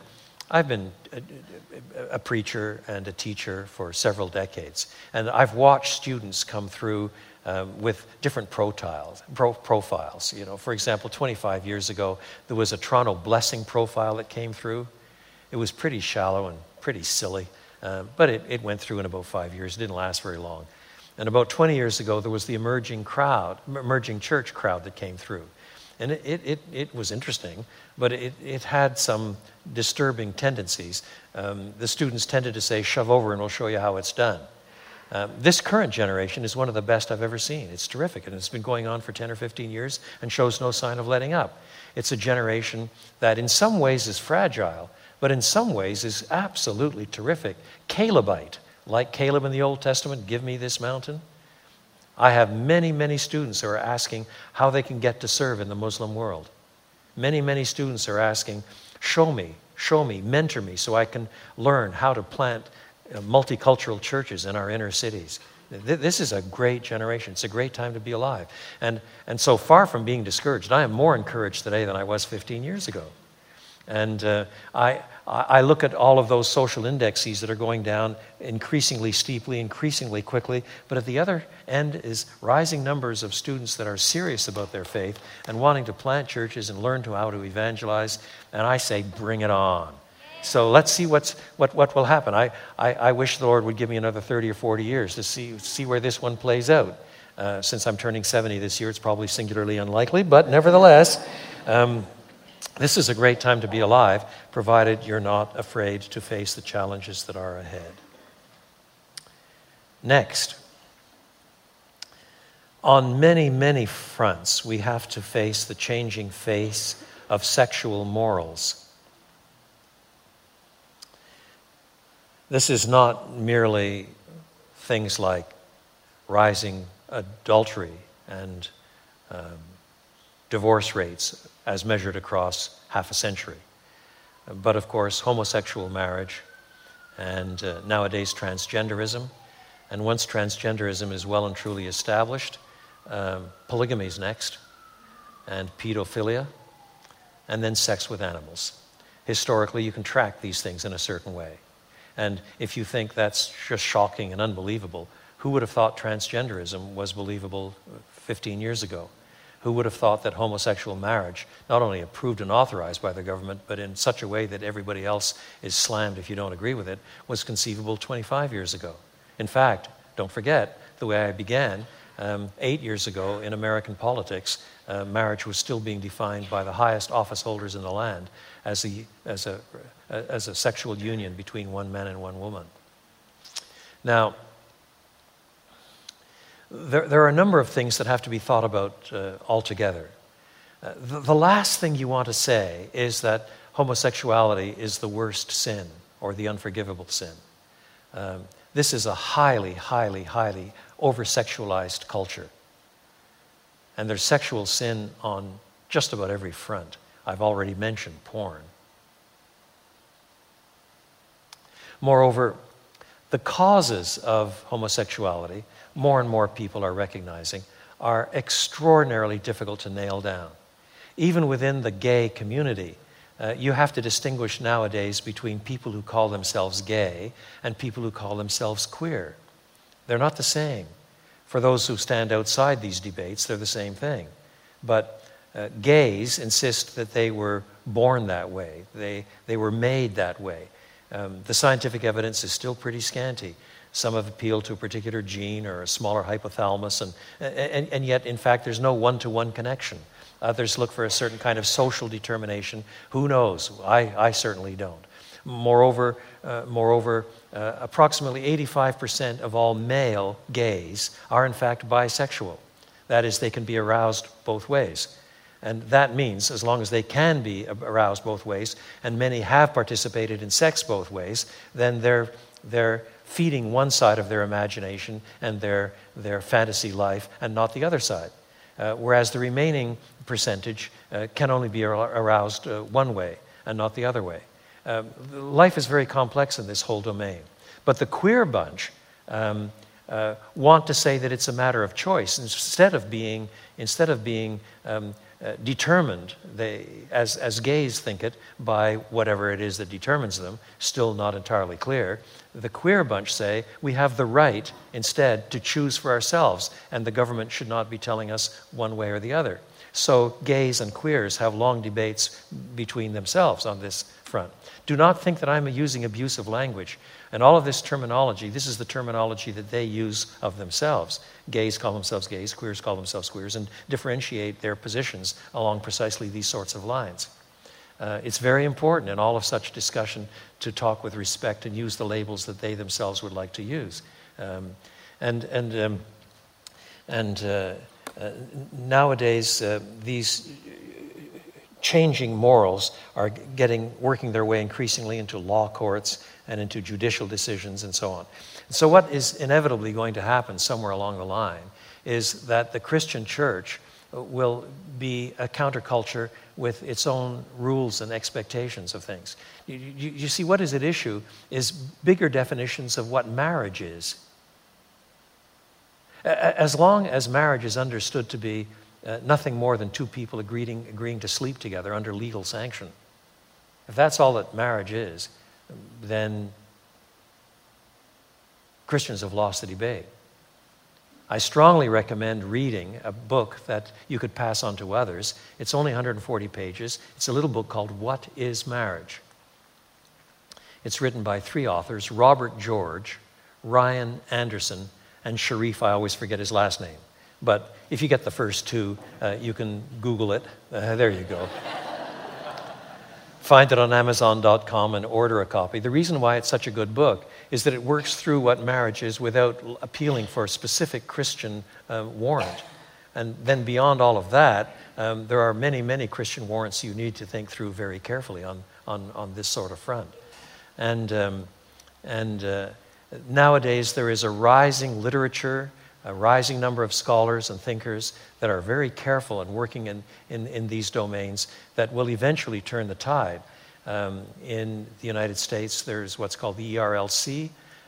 a preacher and a teacher for several decades, and I've watched students come through with different profiles. You know, for example, 25 years ago, there was a Toronto Blessing profile that came through. It was pretty shallow and pretty silly, but it went through in about 5 years. It didn't last very long. And about 20 years ago, there was the emerging church crowd that came through. And it was interesting, but it had some disturbing tendencies. The students tended to say, "Shove over and we'll show you how it's done." This current generation is one of the best I've ever seen. It's terrific, and it's been going on for 10 or 15 years and shows no sign of letting up. It's a generation that in some ways is fragile, but in some ways is absolutely terrific. Calebite, like Caleb in the Old Testament, "Give me this mountain." I have many, many students who are asking how they can get to serve in the Muslim world. Many, many students are asking, show me, mentor me so I can learn how to plant multicultural churches in our inner cities. This is a great generation. It's a great time to be alive. And so far from being discouraged, I am more encouraged today than I was 15 years ago. And I look at all of those social indexes that are going down increasingly steeply, increasingly quickly, but at the other end is rising numbers of students that are serious about their faith and wanting to plant churches and learn how to evangelize, and I say, bring it on. So let's see what will happen. I wish the Lord would give me another 30 or 40 years to see where this one plays out. Since I'm turning 70 this year, it's probably singularly unlikely, but nevertheless, this is a great time to be alive, provided you're not afraid to face the challenges that are ahead. Next, on many, many fronts, we have to face the changing face of sexual morals. This is not merely things like rising adultery and divorce rates as measured across half a century. But of course, homosexual marriage and nowadays transgenderism. And once transgenderism is well and truly established, polygamy is next, and pedophilia, and then sex with animals. Historically, you can track these things in a certain way. And if you think that's just shocking and unbelievable, who would have thought transgenderism was believable 15 years ago? Who would have thought that homosexual marriage, not only approved and authorized by the government, but in such a way that everybody else is slammed if you don't agree with it, was conceivable 25 years ago? In fact, don't forget, the way I began, 8 years ago in American politics, marriage was still being defined by the highest office holders in the land as a sexual union between one man and one woman. Now, there are a number of things that have to be thought about altogether. The last thing you want to say is that homosexuality is the worst sin or the unforgivable sin. This is a highly, highly, highly over-sexualized culture. And there's sexual sin on just about every front. I've already mentioned porn. Moreover, the causes of homosexuality, more and more people are recognizing, are extraordinarily difficult to nail down. Even within the gay community, you have to distinguish nowadays between people who call themselves gay and people who call themselves queer. They're not the same. For those who stand outside these debates, they're the same thing. But gays insist that they were born that way. They were made that way. The scientific evidence is still pretty scanty. Some have appealed to a particular gene or a smaller hypothalamus, and yet, in fact, there's no one-to-one connection. Others look for a certain kind of social determination. Who knows? I certainly don't. Moreover, approximately 85% of all male gays are in fact bisexual. That is, they can be aroused both ways. And that means, as long as they can be aroused both ways, and many have participated in sex both ways, then they're feeding one side of their imagination and their fantasy life, and not the other side. Whereas the remaining percentage can only be aroused one way and not the other way. Life is very complex in this whole domain. But the queer bunch want to say that it's a matter of choice. Instead of being determined, as gays think it, by whatever it is that determines them, still not entirely clear, the queer bunch say we have the right instead to choose for ourselves, and the government should not be telling us one way or the other. So gays and queers have long debates between themselves on this front. Do not think that I'm using abusive language. And all of this terminology, this is the terminology that they use of themselves. Gays call themselves gays, queers call themselves queers, and differentiate their positions along precisely these sorts of lines. It's very important in all of such discussion to talk with respect and use the labels that they themselves would like to use. Nowadays, these changing morals are working their way increasingly into law courts and into judicial decisions and so on. So what is inevitably going to happen somewhere along the line is that the Christian church will be a counterculture with its own rules and expectations of things. You see, what is at issue is bigger definitions of what marriage is. As long as marriage is understood to be nothing more than two people agreeing to sleep together under legal sanction, if that's all that marriage is, then Christians have lost the debate. I strongly recommend reading a book that you could pass on to others. It's only 140 pages. It's a little book called What is Marriage? It's written by 3 authors, Robert George, Ryan Anderson, and Sharif, I always forget his last name. But if you get the first 2, you can Google it. There you go. Find it on Amazon.com and order a copy. The reason why it's such a good book is that it works through what marriage is without appealing for a specific Christian warrant. And then beyond all of that, there are many, many Christian warrants you need to think through very carefully on this sort of front. And nowadays there is a rising literature, a rising number of scholars and thinkers that are very careful and working in these domains that will eventually turn the tide. In the United States, there's what's called the ERLC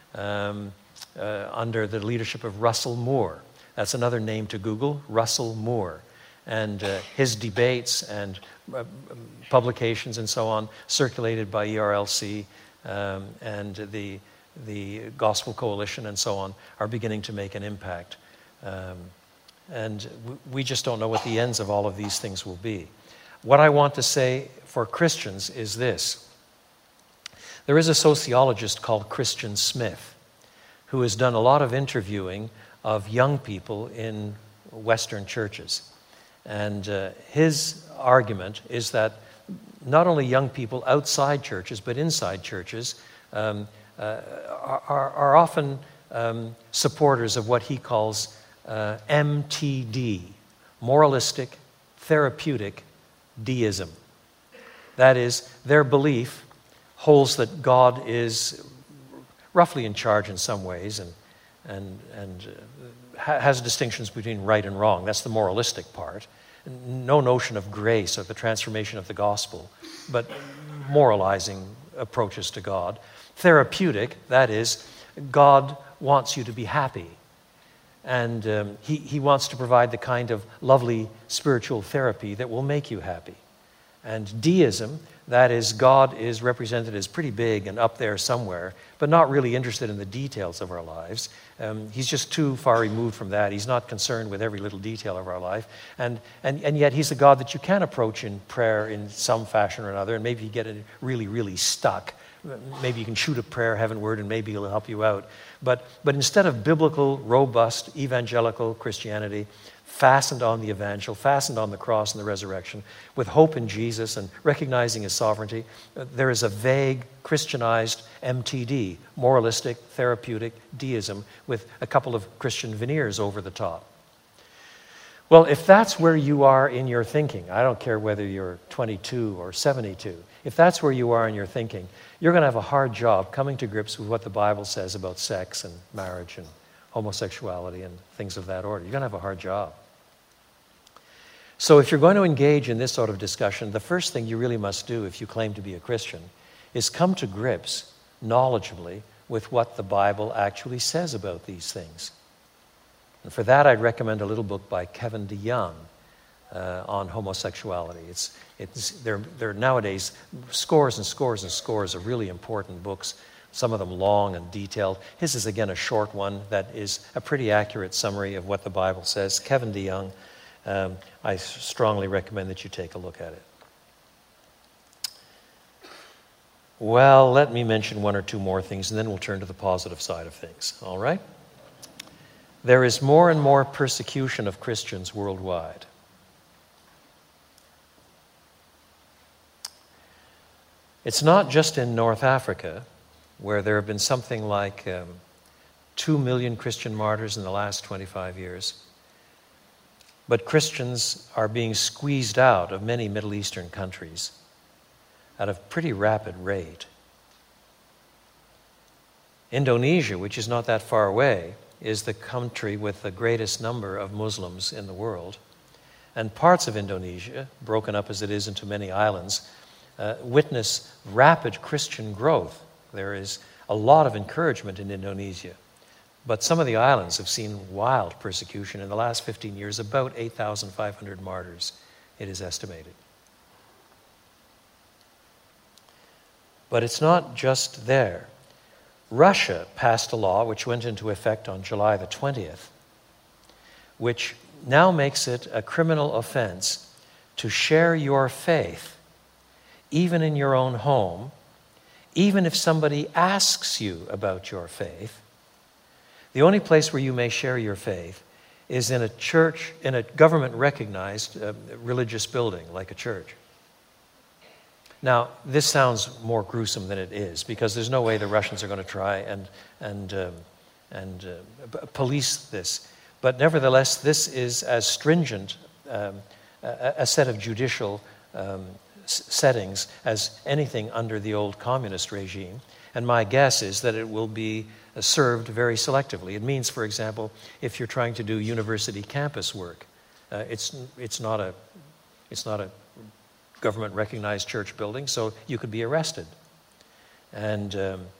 under the leadership of Russell Moore. That's another name to Google, Russell Moore. And his debates and publications and so on circulated by ERLC and the Gospel Coalition and so on are beginning to make an impact. And we just don't know what the ends of all of these things will be. What I want to say for Christians is this. There is a sociologist called Christian Smith who has done a lot of interviewing of young people in Western churches. And his argument is that not only young people outside churches, but inside churches are often supporters of what he calls MTD, moralistic, therapeutic deism. That is, their belief holds that God is roughly in charge in some ways and has distinctions between right and wrong. That's the moralistic part. No notion of grace or the transformation of the gospel, but moralizing approaches to God. Therapeutic, that is, God wants you to be happy. And he wants to provide the kind of lovely spiritual therapy that will make you happy. And deism, that is, God is represented as pretty big and up there somewhere, but not really interested in the details of our lives. He's just too far removed from that. He's not concerned with every little detail of our life. And yet he's a God that you can approach in prayer in some fashion or another, and maybe you get it really, really stuck. Maybe you can shoot a prayer heavenward and maybe he'll help you out. But instead of biblical, robust, evangelical Christianity, fastened on the evangel, fastened on the cross and the resurrection, with hope in Jesus and recognizing his sovereignty, there is a vague, Christianized MTD, moralistic, therapeutic deism, with a couple of Christian veneers over the top. Well, if that's where you are in your thinking, I don't care whether you're 22 or 72, if that's where you are in your thinking, you're going to have a hard job coming to grips with what the Bible says about sex and marriage and homosexuality and things of that order. You're going to have a hard job. So if you're going to engage in this sort of discussion, the first thing you really must do if you claim to be a Christian is come to grips knowledgeably with what the Bible actually says about these things. And for that, I'd recommend a little book by Kevin DeYoung on homosexuality. There are nowadays scores and scores and scores of really important books, some of them long and detailed. His is, again, a short one that is a pretty accurate summary of what the Bible says. Kevin DeYoung, I strongly recommend that you take a look at it. Well, let me mention one or two more things, and then we'll turn to the positive side of things, all right? There is more and more persecution of Christians worldwide. It's not just in North Africa, where there have been something like 2 million Christian martyrs in the last 25 years. But Christians are being squeezed out of many Middle Eastern countries at a pretty rapid rate. Indonesia, which is not that far away, is the country with the greatest number of Muslims in the world. And parts of Indonesia, broken up as it is into many islands, witness rapid Christian growth. There is a lot of encouragement in Indonesia. But some of the islands have seen wild persecution in the last 15 years, about 8,500 martyrs, it is estimated. But it's not just there. Russia passed a law which went into effect on July the 20th, which now makes it a criminal offense to share your faith, even in your own home, even if somebody asks you about your faith. The only place where you may share your faith is in a church, in a government-recognized religious building, like a church. Now, this sounds more gruesome than it is, because there's no way the Russians are going to try and police this. But nevertheless, this is as stringent a set of judicial settings as anything under the old communist regime. And my guess is that it will be served very selectively. It means, for example, if you're trying to do university campus work, it's not a government-recognized church building, so you could be arrested. And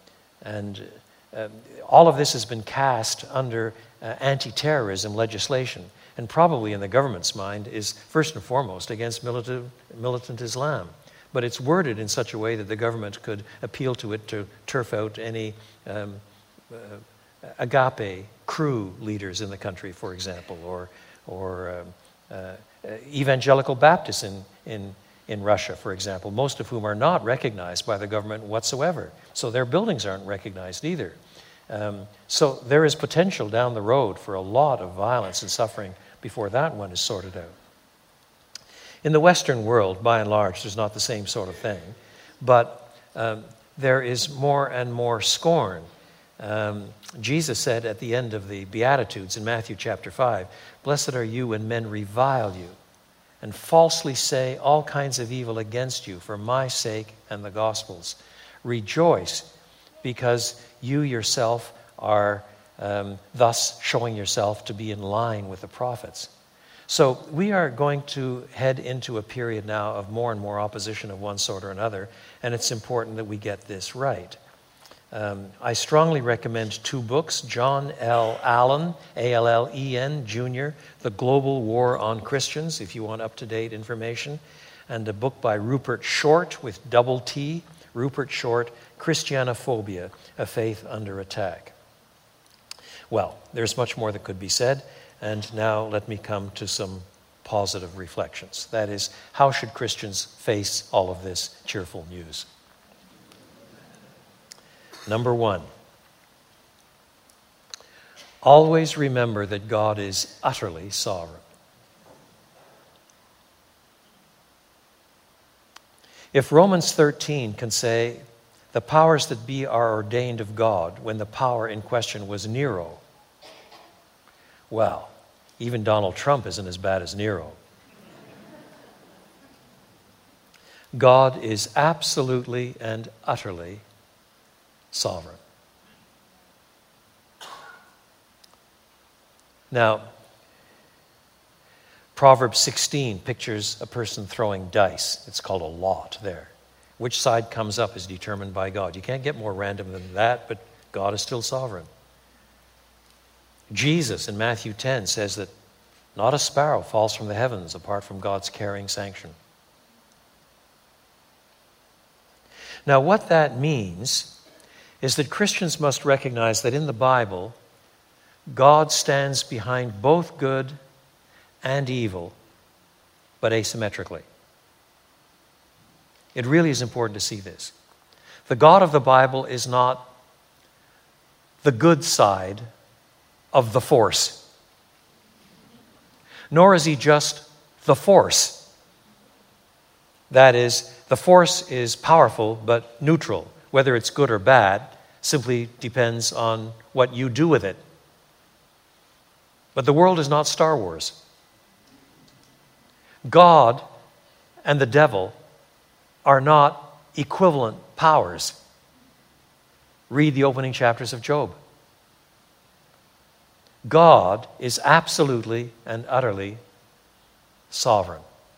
all of this has been cast under anti-terrorism legislation, and probably in the government's mind is first and foremost against militant Islam. But it's worded in such a way that the government could appeal to it to turf out any agape Cru leaders in the country, for example, or evangelical Baptists in Russia, for example, most of whom are not recognized by the government whatsoever. So their buildings aren't recognized either. So there is potential down the road for a lot of violence and suffering before that one is sorted out. In the Western world, by and large, there's not the same sort of thing, but there is more and more scorn. Jesus said at the end of the Beatitudes in Matthew chapter 5, "Blessed are you when men revile you and falsely say all kinds of evil against you for my sake and the gospel's. Rejoice, because you yourself are thus showing yourself to be in line with the prophets." So we are going to head into a period now of more and more opposition of one sort or another, and it's important that we get this right. I strongly recommend two books: John L. Allen, Allen Jr., The Global War on Christians, if you want up-to-date information, and a book by Rupert Short with double T, Rupert Short, Christianophobia, A Faith Under Attack. Well, there's much more that could be said, and now let me come to some positive reflections. That is, how should Christians face all of this cheerful news? Number one, always remember that God is utterly sovereign. If Romans 13 can say, "The powers that be are ordained of God," when the power in question was Nero, well, even Donald Trump isn't as bad as Nero. God is absolutely and utterly sovereign. Now, Proverbs 16 pictures a person throwing dice. It's called a lot there. Which side comes up is determined by God. You can't get more random than that, but God is still sovereign. Jesus in Matthew 10 says that not a sparrow falls from the heavens apart from God's caring sanction. Now, what that means is that Christians must recognize that in the Bible, God stands behind both good and evil, but asymmetrically. It really is important to see this. The God of the Bible is not the good side of the force, nor is he just the force. That is, the force is powerful but neutral. Whether it's good or bad simply depends on what you do with it. But the world is not Star Wars. God and the devil are not equivalent powers. Read the opening chapters of Job. God is absolutely and utterly sovereign.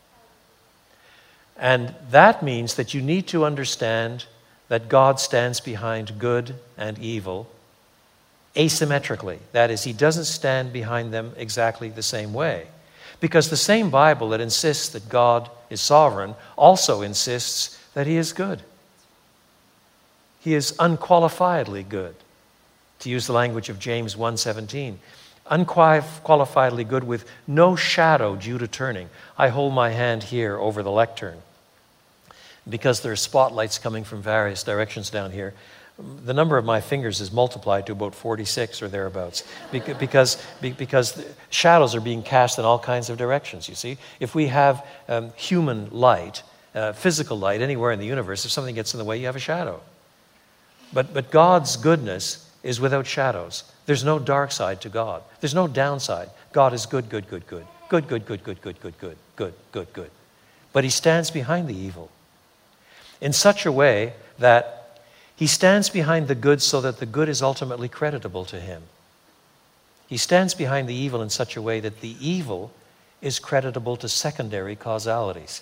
And that means that you need to understand that God stands behind good and evil asymmetrically. That is, he doesn't stand behind them exactly the same way. Because the same Bible that insists that God is sovereign also insists that he is good. He is unqualifiedly good. To use the language of James 1:17, unqualifiedly good with no shadow due to turning. I hold my hand here over the lectern. Because there are spotlights coming from various directions down here, the number of my fingers is multiplied to about 46 or thereabouts, because shadows are being cast in all kinds of directions, you see. If we have human light, physical light anywhere in the universe, if something gets in the way, you have a shadow. But God's goodness is without shadows. There's no dark side to God. There's no downside. God is good, good, good, good. Good, good, good, good, good, good, good, good, good, good. But he stands behind the evil in such a way that he stands behind the good so that the good is ultimately creditable to him. He stands behind the evil in such a way that the evil is creditable to secondary causalities.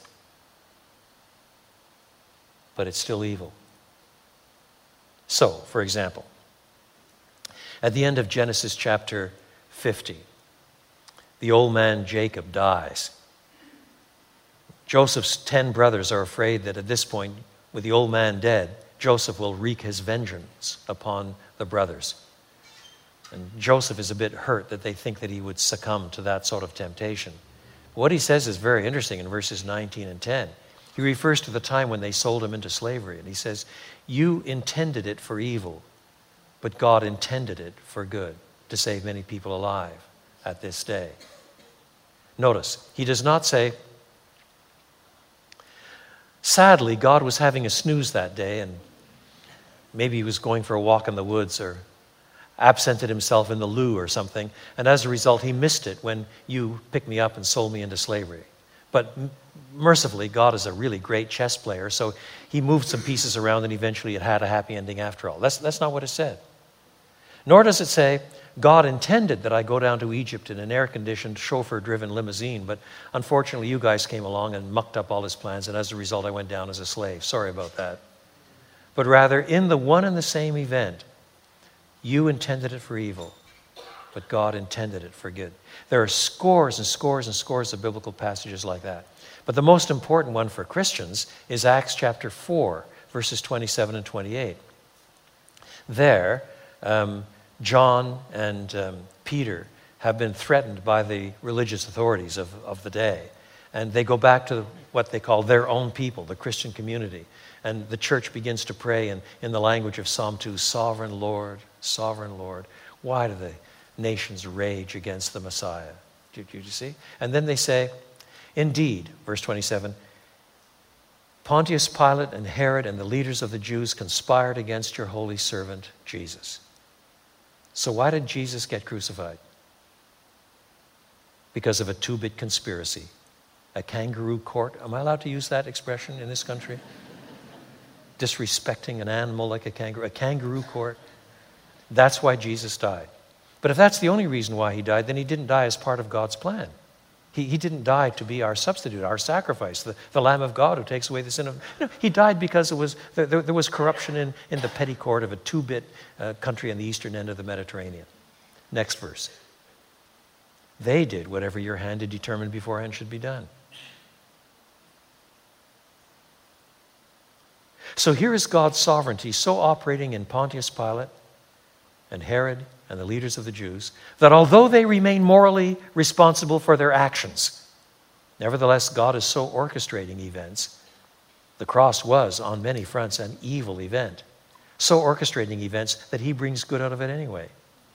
But it's still evil. So, for example, at the end of Genesis chapter 50, the old man Jacob dies. Joseph's 10 brothers are afraid that at this point, with the old man dead, Joseph will wreak his vengeance upon the brothers. And Joseph is a bit hurt that they think that he would succumb to that sort of temptation. What he says is very interesting in verses 19 and 10. He refers to the time when they sold him into slavery, and he says, "You intended it for evil, but God intended it for good, to save many people alive at this day." Notice, he does not say, sadly, God was having a snooze that day, and maybe he was going for a walk in the woods or absented himself in the loo or something, and as a result, he missed it when you picked me up and sold me into slavery. But mercifully, God is a really great chess player, so he moved some pieces around and eventually it had a happy ending after all. That's not what it said. Nor does it say, God intended that I go down to Egypt in an air-conditioned, chauffeur-driven limousine, but unfortunately you guys came along and mucked up all his plans, and as a result I went down as a slave. Sorry about that. But rather, in the one and the same event, you intended it for evil, but God intended it for good. There are scores and scores and scores of biblical passages like that. But the most important one for Christians is Acts chapter 4, verses 27 and 28. There, John and Peter have been threatened by the religious authorities of the day. And they go back to what they call their own people, the Christian community. And the church begins to pray in the language of Psalm 2, Sovereign Lord, why do the nations rage against the Messiah? Do you see? And then they say, indeed, verse 27, Pontius Pilate and Herod and the leaders of the Jews conspired against your holy servant, Jesus. So why did Jesus get crucified? Because of a two-bit conspiracy. A kangaroo court. Am I allowed to use that expression in this country? Disrespecting an animal like a kangaroo. A kangaroo court. That's why Jesus died. But if that's the only reason why he died, then he didn't die as part of God's plan. He didn't die to be our substitute, our sacrifice, the Lamb of God who takes away the sin of... he died because there was corruption in the petty court of a two-bit country on the eastern end of the Mediterranean. Next verse. They did whatever your hand had determined beforehand should be done. So here is God's sovereignty so operating in Pontius Pilate and Herod and the leaders of the Jews, that although they remain morally responsible for their actions, nevertheless, God is so orchestrating events. The cross was, on many fronts, an evil event. So orchestrating events that he brings good out of it anyway.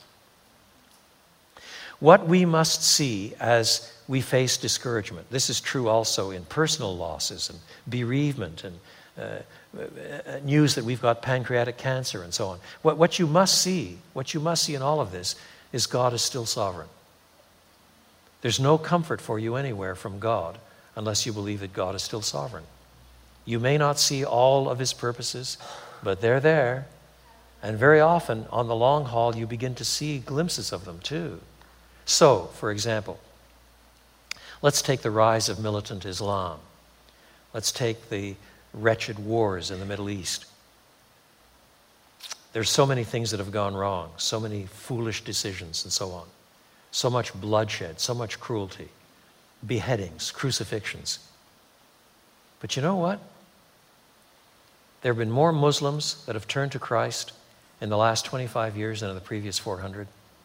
What we must see as we face discouragement, this is true also in personal losses and bereavement and news that we've got pancreatic cancer and so on. What you must see in all of this is God is still sovereign. There's no comfort for you anywhere from God unless you believe that God is still sovereign. You may not see all of his purposes, but they're there. And very often, on the long haul, you begin to see glimpses of them too. So, for example, let's take the rise of militant Islam. Let's take the wretched wars in the Middle East. There's so many things that have gone wrong, so many foolish decisions and so on. So much bloodshed, so much cruelty, beheadings, crucifixions. But you know what? There have been more Muslims that have turned to Christ in the last 25 years than in the previous 400.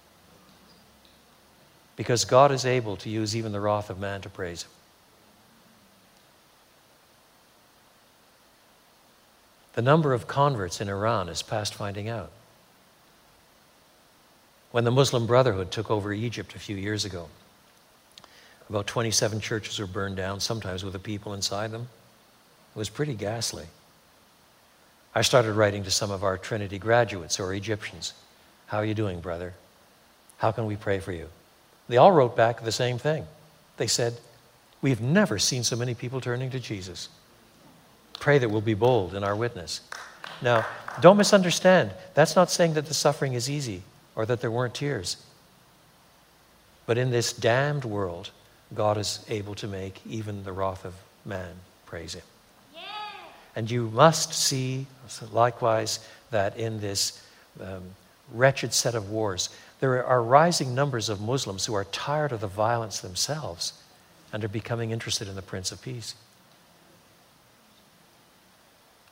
Because God is able to use even the wrath of man to praise him. The number of converts in Iran is past finding out. When the Muslim Brotherhood took over Egypt a few years ago, about 27 churches were burned down, sometimes with the people inside them. It was pretty ghastly. I started writing to some of our Trinity graduates who are Egyptians. How are you doing, brother? How can we pray for you? They all wrote back the same thing. They said, we've never seen so many people turning to Jesus. Pray that we'll be bold in our witness. Now, don't misunderstand. That's not saying that the suffering is easy or that there weren't tears. But in this damned world, God is able to make even the wrath of man praise him. Yeah. And you must see, likewise, that in this wretched set of wars, there are rising numbers of Muslims who are tired of the violence themselves and are becoming interested in the Prince of Peace.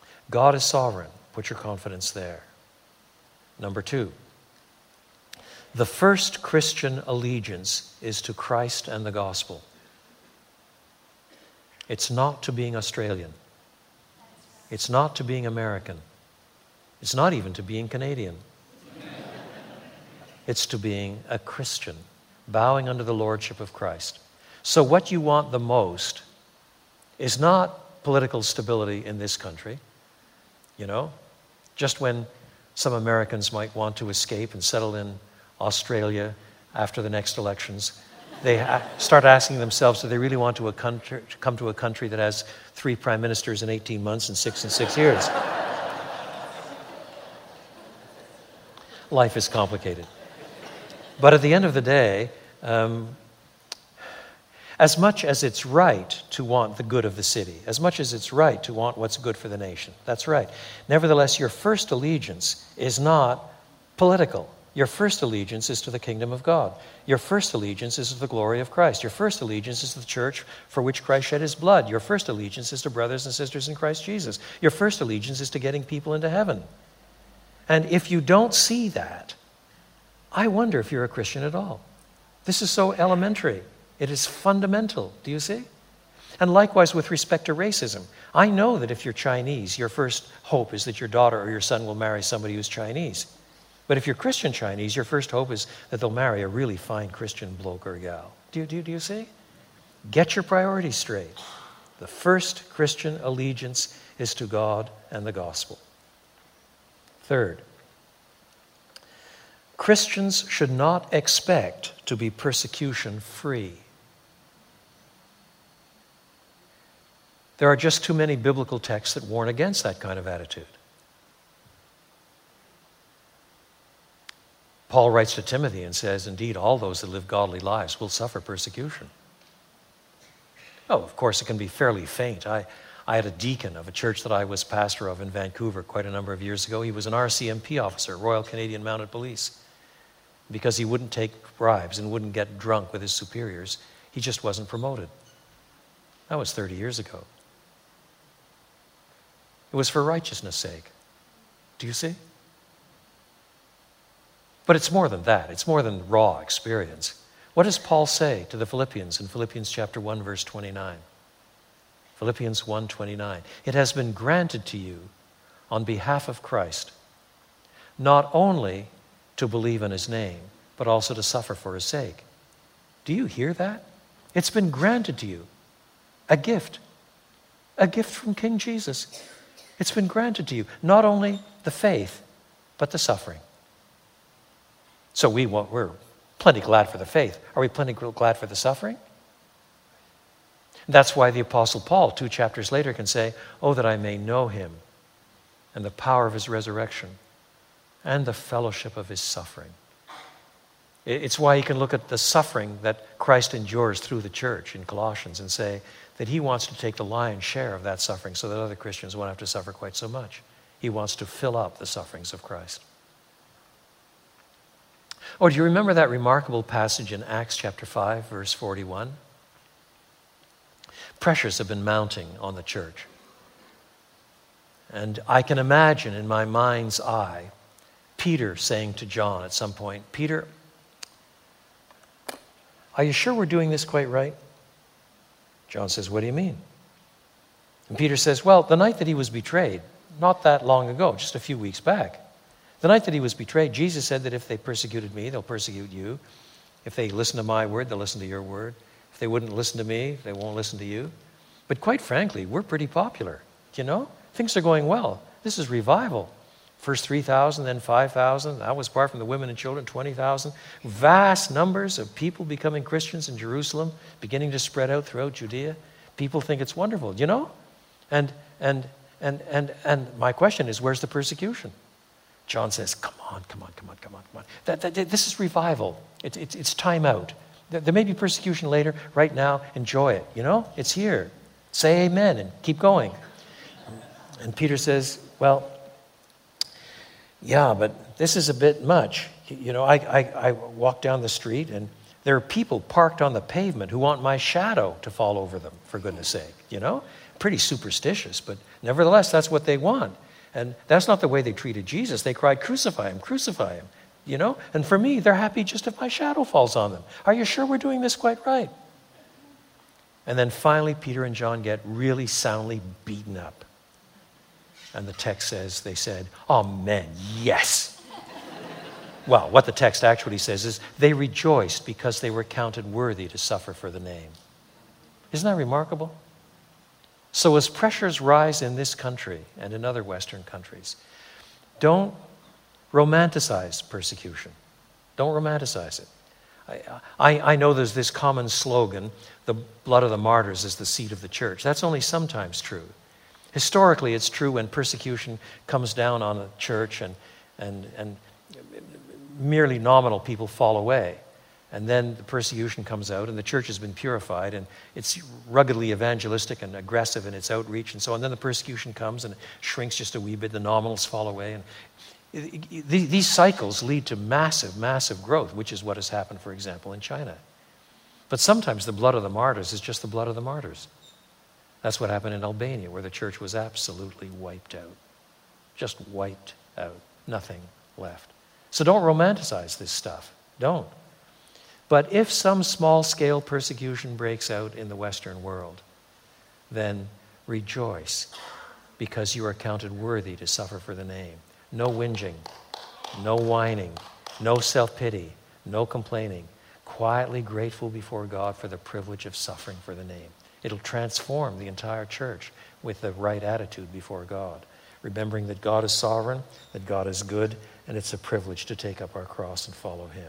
God is sovereign. Put your confidence there. Number two, The first Christian allegiance is to Christ and the gospel. It's not to being Australian. It's not to being American. It's not even to being Canadian. It's to being a Christian, bowing under the lordship of Christ. So what you want the most is not political stability in this country. You know, just when some Americans might want to escape and settle in Australia after the next elections, they start asking themselves, do they really want to come to a country that has 3 prime ministers in 18 months and 6 in 6 years? Life is complicated. But at the end of the day, as much as it's right to want the good of the city, as much as it's right to want what's good for the nation, that's right. Nevertheless, your first allegiance is not political. Your first allegiance is to the kingdom of God. Your first allegiance is to the glory of Christ. Your first allegiance is to the church for which Christ shed his blood. Your first allegiance is to brothers and sisters in Christ Jesus. Your first allegiance is to getting people into heaven. And if you don't see that, I wonder if you're a Christian at all. This is so elementary. It is fundamental. Do you see? And likewise with respect to racism. I know that if you're Chinese, your first hope is that your daughter or your son will marry somebody who's Chinese. But if you're Christian Chinese, your first hope is that they'll marry a really fine Christian bloke or gal. Do you see? Get your priorities straight. The first Christian allegiance is to God and the gospel. Third, Christians should not expect to be persecution-free. There are just too many biblical texts that warn against that kind of attitude. Paul writes to Timothy and says, indeed, all those that live godly lives will suffer persecution. Oh, of course, it can be fairly faint. I had a deacon of a church that I was pastor of in Vancouver quite a number of years ago. He was an RCMP officer, Royal Canadian Mounted Police. Because he wouldn't take bribes and wouldn't get drunk with his superiors, he just wasn't promoted. That was 30 years ago. It was for righteousness' sake. Do you see? But it's more than that. It's more than raw experience. What does Paul say to the Philippians in Philippians chapter 1, verse 29? Philippians 1:29. It has been granted to you on behalf of Christ, not only to believe in his name, but also to suffer for his sake. Do you hear that? It's been granted to you. A gift from King Jesus. It's been granted to you. Not only the faith, but the suffering. So we're plenty glad for the faith. Are we plenty glad for the suffering? That's why the Apostle Paul, 2 chapters later, can say, oh, that I may know him and the power of his resurrection and the fellowship of his suffering. It's why he can look at the suffering that Christ endures through the church in Colossians and say that he wants to take the lion's share of that suffering so that other Christians won't have to suffer quite so much. He wants to fill up the sufferings of Christ. Oh, do you remember that remarkable passage in Acts chapter 5, verse 41? Pressures have been mounting on the church. And I can imagine in my mind's eye Peter saying to John at some point, Peter, are you sure we're doing this quite right? John says, what do you mean? And Peter says, well, the night that he was betrayed, not that long ago, just a few weeks back, the night that he was betrayed, Jesus said that if they persecuted me, they'll persecute you. If they listen to my word, they'll listen to your word. If they wouldn't listen to me, they won't listen to you. But quite frankly, we're pretty popular, you know? Things are going well. This is revival. First 3,000, then 5,000. That was apart from the women and children, 20,000. Vast numbers of people becoming Christians in Jerusalem, beginning to spread out throughout Judea. People think it's wonderful, you know? And my question is, where's the persecution? John says, come on. This is revival. It's time out. There may be persecution later. Right now, enjoy it, you know? It's here. Say amen and keep going. And Peter says, well, yeah, but this is a bit much. You know, I walk down the street and there are people parked on the pavement who want my shadow to fall over them, for goodness sake, you know? Pretty superstitious, but nevertheless, that's what they want. And that's not the way they treated Jesus. They cried, crucify him, crucify him. you know? And for me, they're happy just if my shadow falls on them. Are you sure we're doing this quite right? And then finally, Peter and John get really soundly beaten up. And the text says, they said, "Amen, yes." Well, what the text actually says is, they rejoiced because they were counted worthy to suffer for the name. Isn't that remarkable? So as pressures rise in this country and in other Western countries, don't romanticize persecution. Don't romanticize it. I know there's this common slogan, the blood of the martyrs is the seed of the church. That's only sometimes true. Historically, it's true when persecution comes down on a church and merely nominal people fall away. And then the persecution comes out and the church has been purified and it's ruggedly evangelistic and aggressive in its outreach and so on. Then the persecution comes and it shrinks just a wee bit, the nominals fall away. And these cycles lead to massive, massive growth, which is what has happened, for example, in China. But sometimes the blood of the martyrs is just the blood of the martyrs. That's what happened in Albania, where the church was absolutely wiped out. Just wiped out. Nothing left. So don't romanticize this stuff. Don't. But if some small-scale persecution breaks out in the Western world, then rejoice, because you are counted worthy to suffer for the name. No whinging, no whining, no self-pity, no complaining. Quietly grateful before God for the privilege of suffering for the name. It'll transform the entire church with the right attitude before God, remembering that God is sovereign, that God is good, and it's a privilege to take up our cross and follow him.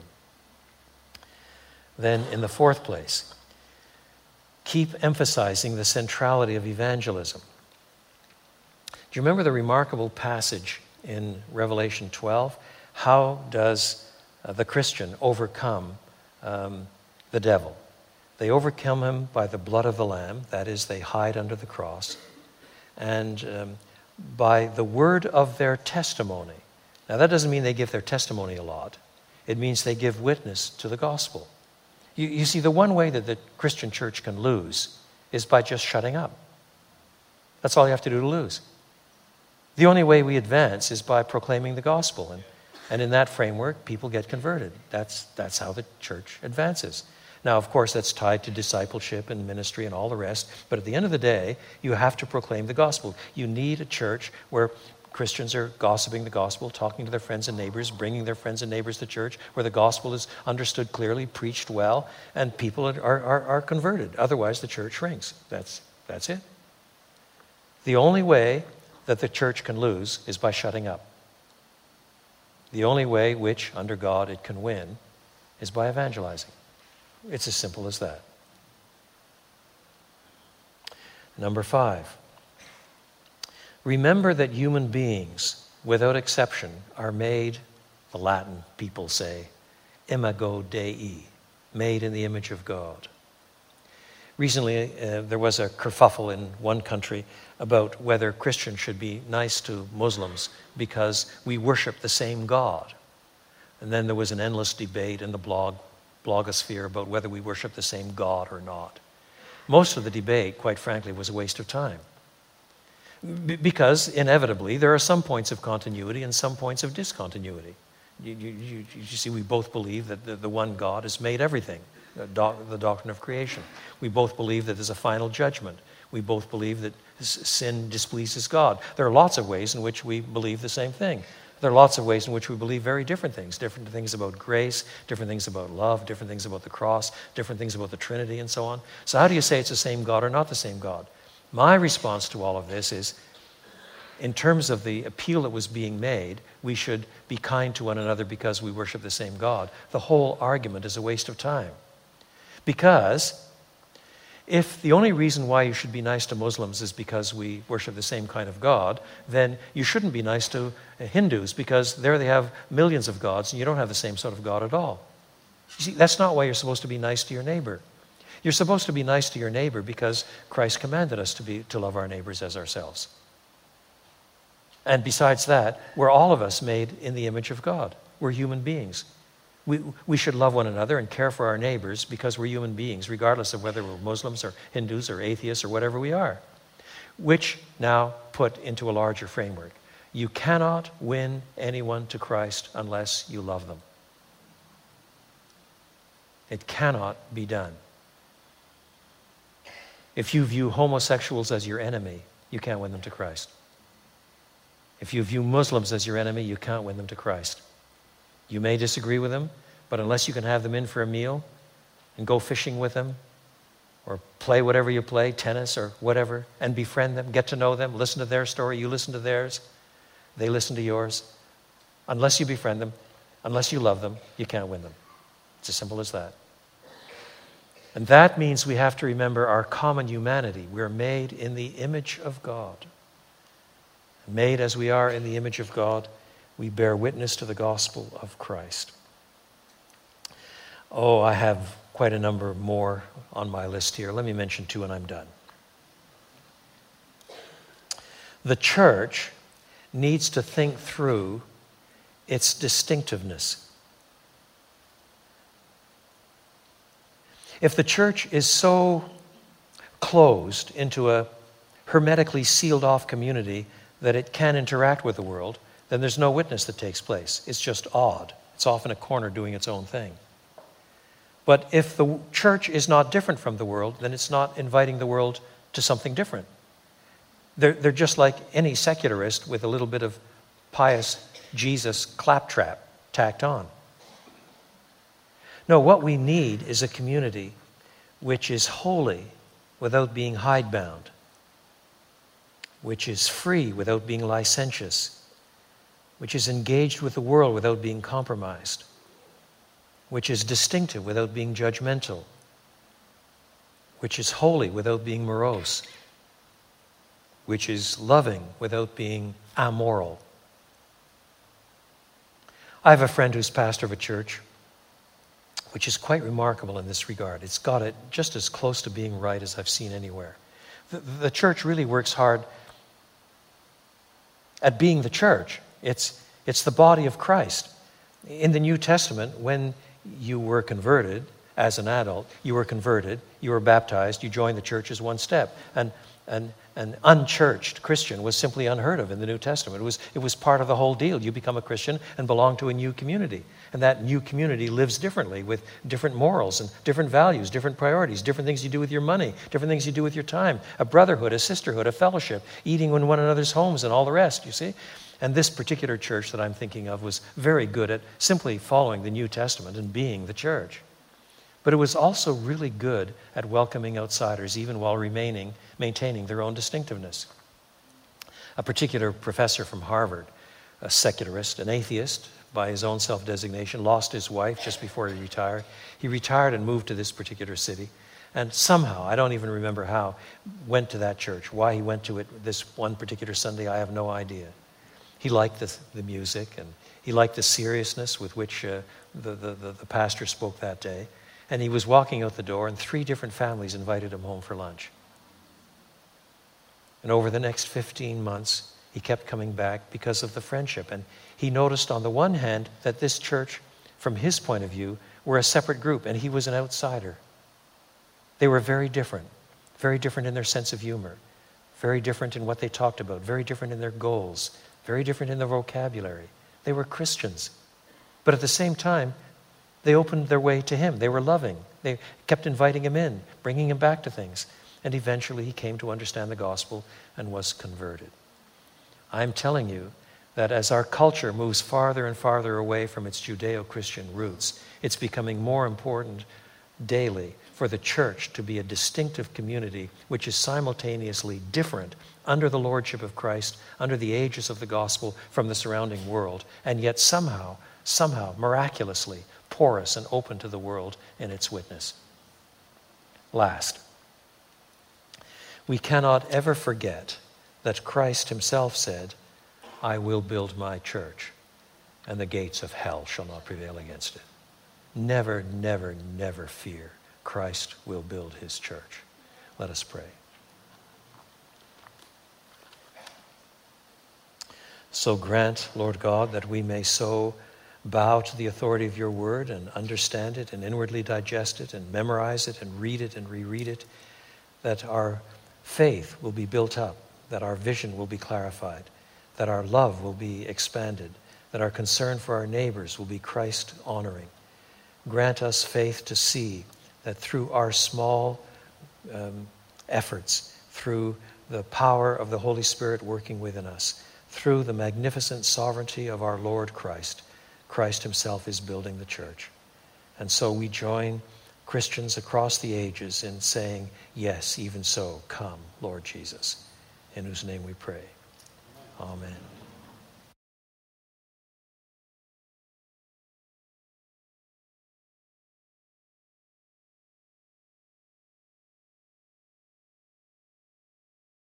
Then, in the fourth place, keep emphasizing the centrality of evangelism. Do you remember the remarkable passage in Revelation 12? How does the Christian overcome the devil? They overcome him by the blood of the Lamb, that is, they hide under the cross, and by the word of their testimony. Now, that doesn't mean they give their testimony a lot. It means they give witness to the gospel. You see, the one way that the Christian church can lose is by just shutting up. That's all you have to do to lose. The only way we advance is by proclaiming the gospel. And in that framework, people get converted. That's how the church advances. Now, of course, that's tied to discipleship and ministry and all the rest. But at the end of the day, you have to proclaim the gospel. You need a church where Christians are gossiping the gospel, talking to their friends and neighbors, bringing their friends and neighbors to church, where the gospel is understood clearly, preached well, and people are converted. Otherwise, the church shrinks. That's it. The only way that the church can lose is by shutting up. The only way which, under God, it can win is by evangelizing. It's as simple as that. Number 5. Remember that human beings, without exception, are made, the Latin people say, imago Dei, made in the image of God. Recently, there was a kerfuffle in one country about whether Christians should be nice to Muslims because we worship the same God. And then there was an endless debate in the blogosphere about whether we worship the same God or not. Most of the debate, quite frankly, was a waste of time. Because, inevitably, there are some points of continuity and some points of discontinuity. You see, we both believe that the one God has made everything, the doctrine of creation. We both believe that there's a final judgment. We both believe that sin displeases God. There are lots of ways in which we believe the same thing. There are lots of ways in which we believe very different things about grace, different things about love, different things about the cross, different things about the Trinity, and so on. So how do you say it's the same God or not the same God? My response to all of this is, in terms of the appeal that was being made, we should be kind to one another because we worship the same God. The whole argument is a waste of time. Because if the only reason why you should be nice to Muslims is because we worship the same kind of God, then you shouldn't be nice to Hindus because there they have millions of gods and you don't have the same sort of God at all. You see, that's not why you're supposed to be nice to your neighbor. You're supposed to be nice to your neighbor because Christ commanded us to love our neighbors as ourselves. And besides that, we're all of us made in the image of God. We're human beings. We should love one another and care for our neighbors because we're human beings, regardless of whether we're Muslims or Hindus or atheists or whatever we are. Which now put into a larger framework. You cannot win anyone to Christ unless you love them. It cannot be done. If you view homosexuals as your enemy, you can't win them to Christ. If you view Muslims as your enemy, you can't win them to Christ. You may disagree with them, but unless you can have them in for a meal and go fishing with them, or play whatever you play, tennis or whatever, and befriend them, get to know them, listen to their story, you listen to theirs, they listen to yours. Unless you befriend them, unless you love them, you can't win them. It's as simple as that. And that means we have to remember our common humanity. We're made in the image of God. Made as we are in the image of God, we bear witness to the gospel of Christ. Oh, I have quite a number more on my list here. Let me mention two and I'm done. The church needs to think through its distinctiveness. If the church is so closed into a hermetically sealed off community that it can interact with the world, then there's no witness that takes place. It's just odd. It's off in a corner doing its own thing. But if the church is not different from the world, then it's not inviting the world to something different. They're just like any secularist with a little bit of pious Jesus claptrap tacked on. No, what we need is a community which is holy without being hidebound, which is free without being licentious, which is engaged with the world without being compromised, which is distinctive without being judgmental, which is holy without being morose, which is loving without being amoral. I have a friend who's pastor of a church which is quite remarkable in this regard. It's got it just as close to being right as I've seen anywhere. The church really works hard at being the church. It's the body of Christ. In the New Testament, when you were converted as an adult, you were converted, you were baptized, you joined the church as one step. An unchurched Christian was simply unheard of in the New Testament. It was part of the whole deal. You become a Christian and belong to a new community. And that new community lives differently with different morals and different values, different priorities, different things you do with your money, different things you do with your time, a brotherhood, a sisterhood, a fellowship, eating in one another's homes and all the rest, you see. And this particular church that I'm thinking of was very good at simply following the New Testament and being the church. But it was also really good at welcoming outsiders, even while maintaining their own distinctiveness. A particular professor from Harvard, a secularist, an atheist by his own self-designation, lost his wife just before he retired. He retired and moved to this particular city. And somehow, I don't even remember how, went to that church. Why he went to it this one particular Sunday, I have no idea. He liked the music, and he liked the seriousness with which the pastor spoke that day. And he was walking out the door, and 3 different families invited him home for lunch. And over the next 15 months, he kept coming back because of the friendship. And he noticed on the one hand that this church, from his point of view, were a separate group, and he was an outsider. They were very different in their sense of humor, very different in what they talked about, very different in their goals, very different in their vocabulary. They were Christians. But at the same time, they opened their way to him. They were loving. They kept inviting him in, bringing him back to things. And eventually he came to understand the gospel and was converted. I'm telling you that as our culture moves farther and farther away from its Judeo-Christian roots, it's becoming more important daily for the church to be a distinctive community which is simultaneously different under the lordship of Christ, under the aegis of the gospel from the surrounding world, and yet somehow, miraculously porous and open to the world in its witness. Last, we cannot ever forget that Christ himself said, "I will build my church, and the gates of hell shall not prevail against it." Never, never, never fear. Christ will build his church. Let us pray. So grant, Lord God, that we may so bow to the authority of your word and understand it and inwardly digest it and memorize it and read it and reread it, that our faith will be built up, that our vision will be clarified, that our love will be expanded, that our concern for our neighbors will be Christ-honoring. Grant us faith to see that through our small efforts, through the power of the Holy Spirit working within us, through the magnificent sovereignty of our Lord Christ, Christ himself is building the church. And so we join Christians across the ages in saying, yes, even so, come, Lord Jesus, in whose name we pray. Amen.